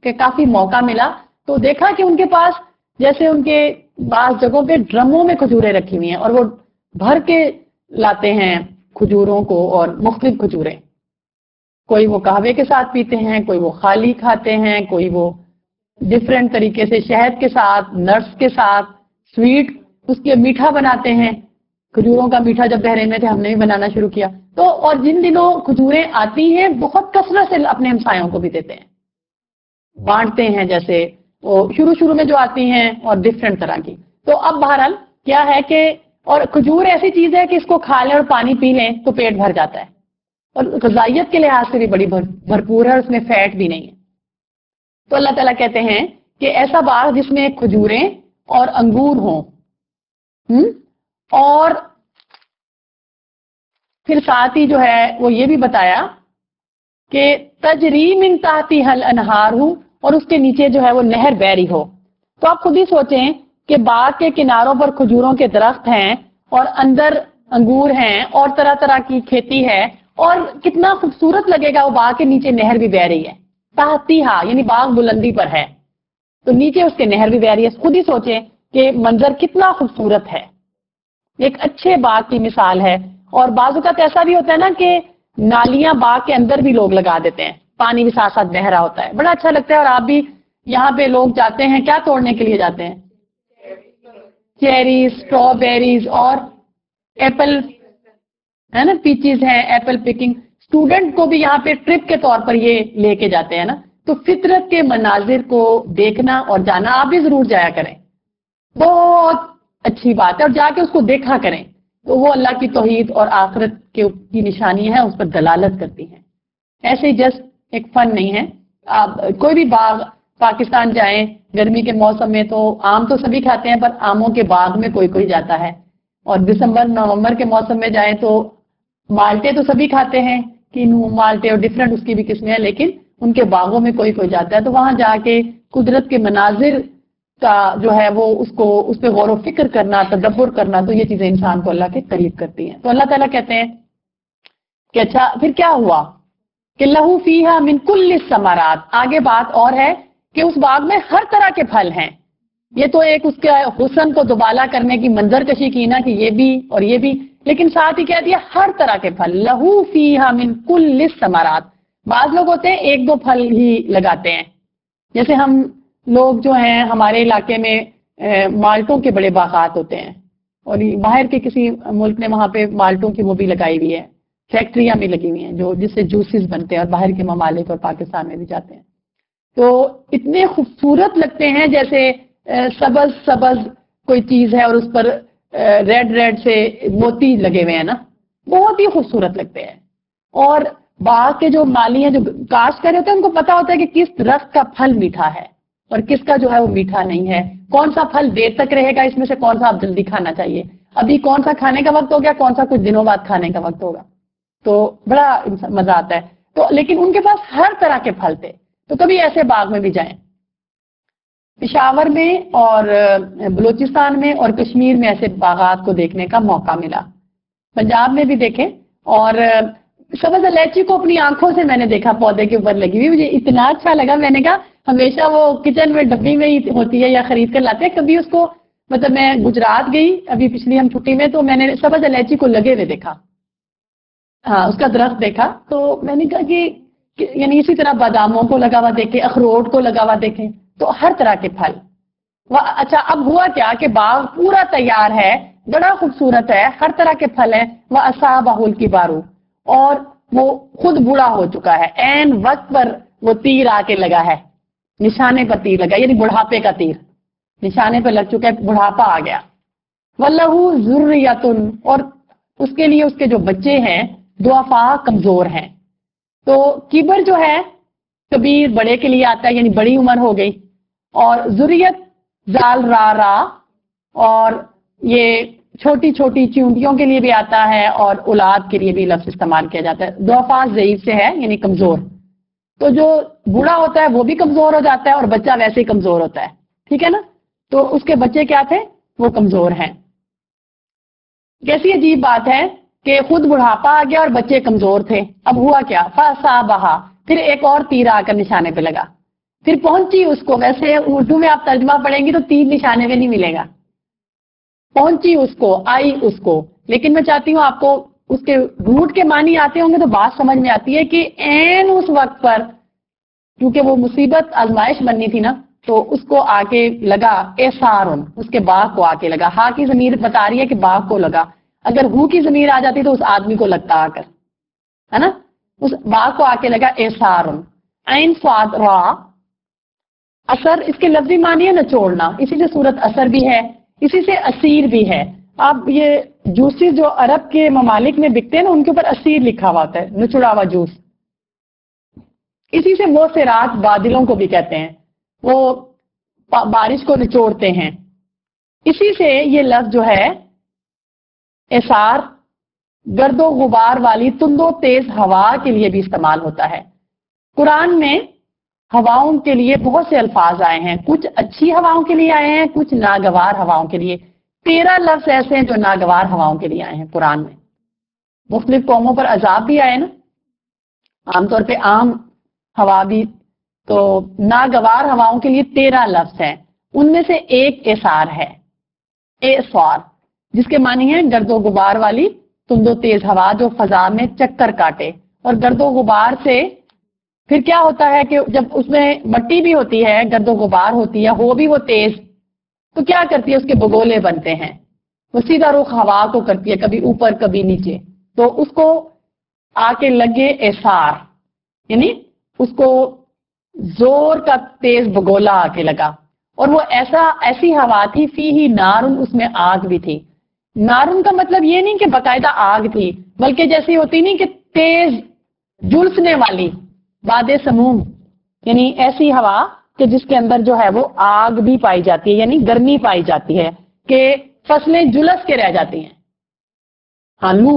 کہ کافی موقع ملا تو دیکھا کہ ان کے پاس جیسے ان کے بعض جگہوں پہ ڈرموں میں کھجوریں رکھی ہوئی ہیں اور وہ بھر کے لاتے ہیں کھجوروں کو اور مختلف کھجوریں. کوئی وہ قہوے کے ساتھ پیتے ہیں, کوئی وہ خالی کھاتے ہیں, کوئی وہ ڈفرینٹ طریقے سے شہد کے ساتھ, نٹس کے ساتھ, سویٹ اس کے میٹھا بناتے ہیں. کھجوروں کا میٹھا جب بحرین میں تھے ہم نے بھی بنانا شروع کیا. تو اور جن دنوں کھجوریں آتی ہیں بہت کثرت سے اپنے ہمسایوں کو بھی دیتے ہیں, بانٹتے ہیں. جیسے وہ شروع شروع میں جو آتی ہیں اور ڈفرینٹ طرح کی. تو اب بہرحال کیا ہے کہ اور کھجور ایسی چیز ہے کہ اس کو کھا لیں اور پانی پی لیں تو پیٹ بھر جاتا ہے اور غذائیت کے لحاظ سے بھی بڑی بھرپور ہے اور اس میں فیٹ بھی نہیں ہے. تو اللہ تعالیٰ کہتے ہیں کہ ایسا باغ جس میں کھجوریں اور انگور ہوں, ہم اور پھر ساتھ ہی جو ہے وہ یہ بھی بتایا کہ تجری من تحتی حل انہار ہوں اور اس کے نیچے جو ہے وہ نہر بہ رہی ہو. تو آپ خود ہی سوچیں کہ باغ کے کناروں پر کھجوروں کے درخت ہیں اور اندر انگور ہیں اور طرح طرح کی کھیتی ہے اور کتنا خوبصورت لگے گا. وہ باغ کے نیچے نہر بھی بہ رہی ہے, تحتیہا یعنی باغ بلندی پر ہے تو نیچے اس کے نہر بھی بہ رہی ہے. خود ہی سوچیں کہ منظر کتنا خوبصورت ہے, ایک اچھے باغ کی مثال ہے. اور بعض اوقات ایسا بھی ہوتا ہے نا کہ نالیاں باغ کے اندر بھی لوگ لگا دیتے ہیں, پانی بھی ساتھ ساتھ بہ رہا ہوتا ہے, بڑا اچھا لگتا ہے. اور آپ بھی یہاں پہ لوگ جاتے ہیں, کیا توڑنے کے لیے جاتے ہیں؟ چیریز, اسٹرابیریز اور ایپل ہے نا, پیچز ہیں, ایپل پکنگ. اسٹوڈنٹ کو بھی یہاں پہ ٹرپ کے طور پر یہ لے کے جاتے ہیں نا. تو فطرت کے مناظر کو دیکھنا اور جانا, آپ بھی ضرور جایا کریں, بہت اچھی بات ہے. اور جا کے اس کو دیکھا کریں تو وہ اللہ کی توحید اور آخرت کی نشانی ہے, اس پر دلالت کرتی ہیں. ایسے ہی جسٹ ایک فن نہیں ہے. آپ کوئی بھی باغ پاکستان جائیں گرمی کے موسم میں تو آم تو سبھی کھاتے ہیں, پر آموں کے باغ میں کوئی کوئی جاتا ہے. اور دسمبر نومبر کے موسم میں جائیں تو مالٹے تو سبھی کھاتے ہیں, کینو مالٹے اور ڈفرینٹ اس کی بھی قسمیں ہیں, لیکن ان کے باغوں میں کوئی کوئی جاتا ہے. تو وہاں جا کے قدرت کے مناظر کا جو ہے وہ اس کو اس پہ غور و فکر کرنا, تدبر کرنا, تو یہ چیزیں انسان کو اللہ کے قریب کرتی ہیں. تو اللہ تعالیٰ کہتے ہیں کہ اچھا پھر کیا ہوا کہ لہو فیہا من کل الثمرات. آگے بات اور ہے کہ اس باغ میں ہر طرح کے پھل ہیں. یہ تو ایک اس کے حسن کو دوبالا کرنے کی منظر کشی کی نا کہ یہ بھی اور یہ بھی, لیکن ساتھ ہی کہہ دیا ہر طرح کے پھل. لہو فیہا من کل الثمرات. بعض لوگ ہوتے ہیں ایک دو پھل ہی لگاتے ہیں, جیسے ہم لوگ جو ہیں ہمارے علاقے میں مالٹوں کے بڑے باغات ہوتے ہیں اور باہر کے کسی ملک نے وہاں پہ مالٹوں کی وہ بھی لگائی ہوئی ہے, فیکٹریاں بھی لگی ہوئی ہیں جو جس سے جوسز بنتے ہیں اور باہر کے ممالک اور پاکستان میں بھی جاتے ہیں. تو اتنے خوبصورت لگتے ہیں جیسے سبز سبز کوئی چیز ہے اور اس پر ریڈ ریڈ سے موتی لگے ہوئے ہیں نا, بہت ہی خوبصورت لگتے ہیں. اور باغ کے جو مالی ہیں جو کاشت کر رہے ہوتے ہیں ان کو پتا ہوتا ہے کہ کس درخت کا پھل میٹھا ہے اور کس کا جو ہے وہ میٹھا نہیں ہے, کون سا پھل دیر تک رہے گا, اس میں سے کون سا آپ جلدی کھانا چاہیے, ابھی کون سا کھانے کا وقت ہو گیا, کون سا کچھ دنوں بعد کھانے کا وقت ہوگا. تو بڑا مزہ آتا ہے. تو لیکن ان کے پاس ہر طرح کے پھل تھے. تو کبھی ایسے باغ میں بھی جائیں. پشاور میں اور بلوچستان میں اور کشمیر میں ایسے باغات کو دیکھنے کا موقع ملا, پنجاب میں بھی دیکھیں. اور سبز الائچی کو اپنی آنکھوں سے میں نے دیکھا پودے کے اوپر لگی ہوئی, مجھے اتنا اچھا لگا. میں نے کہا ہمیشہ وہ کچن میں ڈبی میں ہی ہوتی ہے یا خرید کر لاتے ہیں, کبھی اس کو مطلب میں گجرات گئی ابھی پچھلی ہم چھٹی میں تو میں نے سبز الائچی کو لگے ہوئے دیکھا, ہاں اس کا درخت دیکھا. تو میں نے کہا کہ یعنی اسی طرح باداموں کو لگا ہوا دیکھیں, اخروٹ کو لگا ہوا دیکھیں, تو ہر طرح کے پھل. اچھا اب ہوا کیا کہ باغ پورا تیار ہے, بڑا خوبصورت ہے, ہر طرح کے پھل ہیں. وہ اصابہ الکبار, اور وہ خود بوڑھا ہو چکا ہے, عین وقت پر وہ تیر آ کے لگا ہے, نشانے پر تیر لگا, یعنی بڑھاپے کا تیر نشانے پر لگ چکا ہے, بڑھاپا آ گیا. وَلَهُ ذُرِّيَّةٌ, اور اس کے لیے اس کے جو بچے ہیں ضعفاء کمزور ہیں. تو کبر جو ہے کبیر بڑے کے لیے آتا ہے, یعنی بڑی عمر ہو گئی. اور ذریت زال را را, اور یہ چھوٹی چھوٹی چونٹیوں کے لیے بھی آتا ہے اور اولاد کے لیے بھی لفظ استعمال کیا جاتا ہے. ضعفاء ضعیف سے ہے یعنی کمزور. تو جو بوڑھا ہوتا ہے وہ بھی کمزور ہو جاتا ہے اور بچہ ویسے ہی کمزور ہوتا ہے, ٹھیک ہے نا. تو اس کے بچے کیا تھے, وہ کمزور ہیں. کیسی عجیب بات ہے کہ خود بڑھاپا آ گیا اور بچے کمزور تھے. اب ہوا کیا, فَأَصَابَهَا, پھر ایک اور تیر آ کر نشانے پہ لگا. پھر پہنچی اس کو، ویسے اردو میں آپ ترجمہ پڑھیں گی تو تین نشانے میں نہیں ملے گا، پہنچی اس کو، آئی اس کو، لیکن میں چاہتی ہوں آپ کو اس کے روٹ کے معنی آتے ہوں گے تو بات سمجھ میں آتی ہے کہ عین اس وقت پر، کیونکہ وہ مصیبت آزمائش بننی تھی نا، تو اس کو آ کے لگا احسارن، اس کے باغ کو آ کے لگا. ہاں کی ضمیر بتا رہی ہے کہ باغ کو لگا، اگر ہو کی ضمیر آ جاتی تو اس آدمی کو لگتا آ کر، ہے نا، اس باغ کو آ کے لگا احسارن. عین صاد را، اثر اس کے لفظی معنی ہے نچوڑنا، اسی سے صورت اثر بھی ہے، اسی سے اسیر بھی ہے. آپ یہ جوسز جو عرب کے ممالک میں بکتے ہیں نا، ان کے اوپر اسیر لکھا ہوا ہوتا ہے، نچڑا ہوا جوس. اسی سے موسرات بادلوں کو بھی کہتے ہیں، وہ بارش کو نچوڑتے ہیں. اسی سے یہ لفظ جو ہے اثار گرد و غبار والی تند و تیز ہوا کے لیے بھی استعمال ہوتا ہے. قرآن میں ہواؤں کے لیے بہت سے الفاظ آئے ہیں، کچھ اچھی ہواؤں کے لیے آئے ہیں، کچھ ناگوار ہواؤں کے لیے. تیرہ لفظ ایسے ہیں جو ناگوار ہواؤں کے لیے آئے ہیں قرآن میں. مختلف قوموں پر عذاب بھی آئے نا، عام طور پہ عام ہوا بھی، تو ناگوار ہواؤں کے لیے تیرہ لفظ ہیں. ان میں سے ایک اثار ہے، اثار، جس کے معنی ہے گرد و غبار والی تند و تیز ہوا جو فضا میں چکر کاٹے. اور گرد و غبار سے پھر کیا ہوتا ہے کہ جب اس میں مٹی بھی ہوتی ہے، گرد و غبار ہوتی ہے، ہو بھی وہ تیز، تو کیا کرتی ہے، اس کے بگولے بنتے ہیں، وہ سیدھا رخ ہوا کو کرتی ہے، کبھی اوپر کبھی نیچے. تو اس کو آ کے لگے اثار، یعنی اس کو زور کا تیز بگولا آ کے لگا. اور وہ ایسا ایسی ہوا تھی، فی ہی نارن، اس میں آگ بھی تھی. نارن کا مطلب یہ نہیں کہ باقاعدہ آگ تھی، بلکہ جیسی ہوتی نہیں کہ تیز جھلسنے والی، باد سموم، یعنی ایسی ہوا کہ جس کے اندر جو ہے وہ آگ بھی پائی جاتی ہے، یعنی گرمی پائی جاتی ہے کہ فصلیں جلس کے رہ جاتی ہیں. ہاں، لو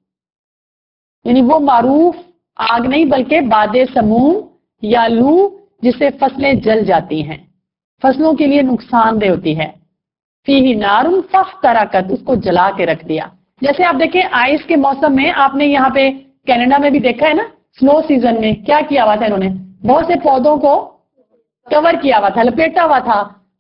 یعنی وہ معروف آگ نہیں بلکہ باد سموم یا لو، جس سے فصلیں جل جاتی ہیں، فصلوں کے لیے نقصان دہ ہوتی ہے. فیہ نارن فاحترقت، اس کو جلا کے رکھ دیا. جیسے آپ دیکھیں آئس کے موسم میں، آپ نے یہاں پہ کینیڈا میں بھی دیکھا ہے نا، سنو سیزن میں کیا کیا ہوا تھا، انہوں نے بہت سے پودوں کو کور کیا ہوا تھا، لپیٹا ہوا تھا.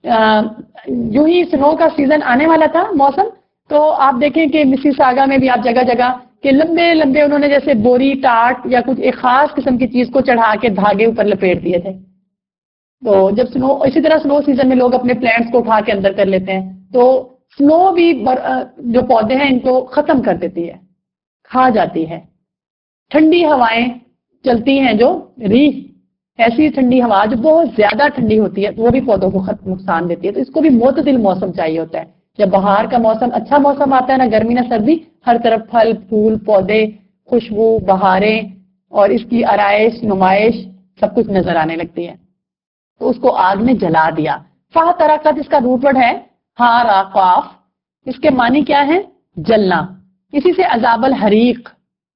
جو ہی سنو کا سیزن آنے والا تھا موسم، تو آپ دیکھیں کہ مسیساگا میں بھی آپ جگہ جگہ کہ لمبے لمبے انہوں نے جیسے بوری ٹاٹ یا کچھ ایک خاص قسم کی چیز کو چڑھا کے دھاگے اوپر لپیٹ دیے تھے. تو جب سنو، اسی طرح سنو سیزن میں لوگ اپنے پلانٹس کو اٹھا کے اندر کر لیتے ہیں، تو سنو بھی جو پودے ہیں ان کو ختم کر دیتی ہے، کھا جاتی ہے. ٹھنڈی ہوائیں چلتی ہیں، جو ریح، ایسی ٹھنڈی ہوا جو بہت زیادہ ٹھنڈی ہوتی ہے، وہ بھی پودوں کو نقصان دیتی ہے. تو اس کو بھی معتدل موسم چاہیے ہوتا ہے. جب بہار کا موسم، اچھا موسم آتا ہے، نہ گرمی نہ سردی، ہر طرف پھل پھول پودے، خوشبو، بہاریں اور اس کی آرائش نمائش سب کچھ نظر آنے لگتی ہے. تو اس کو آگ نے جلا دیا. فاحترقت اس کا روٹ ورڈ ہے ہاں را قاف، اس کے معنی کیا ہے، جلنا. اسی سے عذاب الحریق،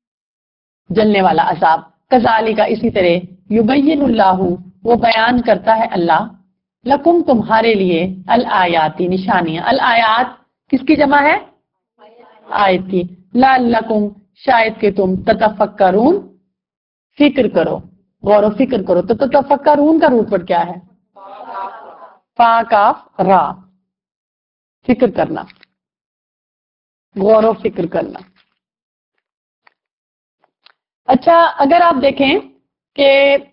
جلنے والا عذاب. کذالک، اسی طرح، یبین اللہ، وہ بیان کرتا ہے اللہ، لکم، تمہارے لیے، الآیاتی، نشانیاں. الآیات کس کی جمع ہے، آیت کی. لعلکم، شاید کہ تم، تتفکرون، فکر کرو، غور و فکر کرو. تو تتفکرون کا روٹ ورڈ کیا ہے، فا کاف را، فکر کرنا، غور و فکر کرنا. اچھا، اگر آپ دیکھیں کہ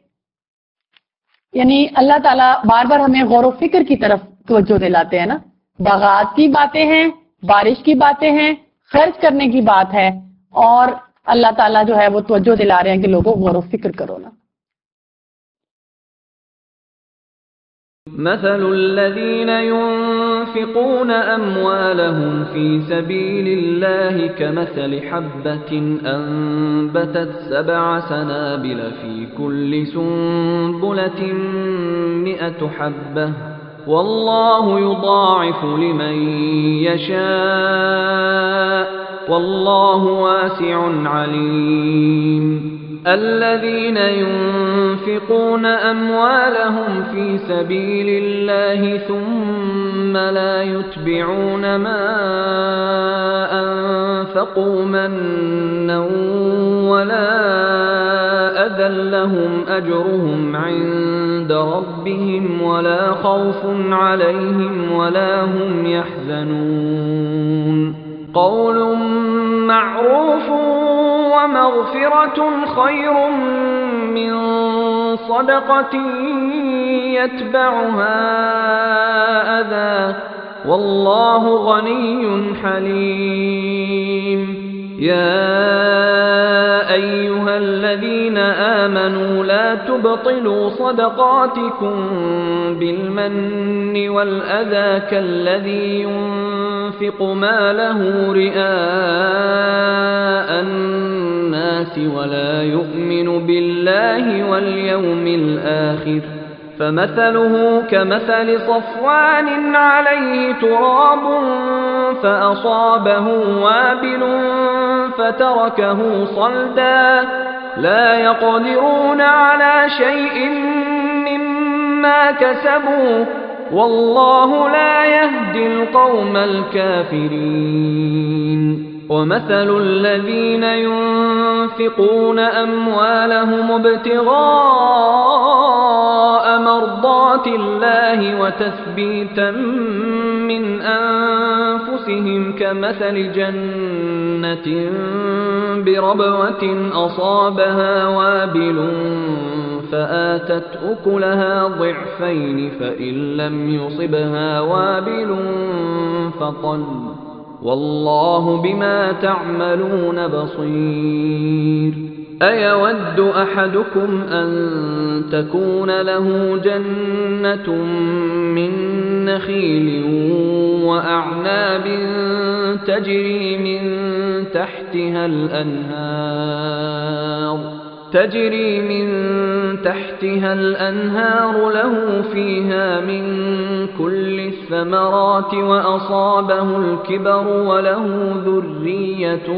یعنی اللہ تعالیٰ بار بار ہمیں غور و فکر کی طرف توجہ دلاتے ہیں نا. باغات کی باتیں ہیں، بارش کی باتیں ہیں، خرچ کرنے کی بات ہے، اور اللہ تعالیٰ جو ہے وہ توجہ دلا رہے ہیں کہ لوگوں غور و فکر کرو نا. مثل الذين ينفقون أموالهم في سبيل الله كمثل حبة أنبتت سبع سنابل في كل سنبلة مئة حبة والله يضاعف لمن يشاء والله واسع عليم. الذين ينفقون أموالهم في سبيل الله ثم لا يتبعون ما أنفقوا منا ولا أذى لهم أجرهم عند عند ربهم ولا خوف عليهم ولا هم يحزنون قول معروف ومغفرة خير من صدقة يتبعها أذى والله غني حليم يا أيها الذين آمنوا لا تبطلوا صدقاتكم بالمن والأذى كالذي ينفق ماله رئاء الناس ولا يؤمن بالله واليوم الآخر فمثله كمثل صفوان عليه تراب فأصابه وابل فتركه صلدا لا يقدرون على شيء مما كسبوا والله لا يهدي القوم الكافرين ومثل الذين ينفقون أموالهم ابتغاء مرضات الله وتثبيتا من أنفسهم كمثل جنة بربوة أصابها وابل فآتت أكلها ضعفين فإن لم يصبها وابل فطل والله بما تعملون بصير أيود أحدكم أن تكون له جنة من نخيل وأعناب تجري من تحتها الأنهار تجري من تحتها الأنهار له فيها من كل الثمرات وأصابه الكبر وله ذرية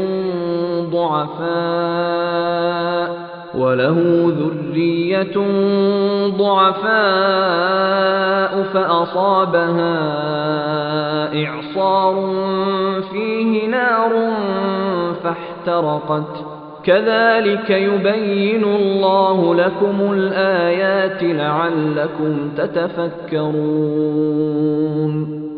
ضعفاء وله ذرية ضعفاء فأصابها إعصار فيه نار فاحترقت كذلك يبين الله لكم الآيات لعلكم تتفكرون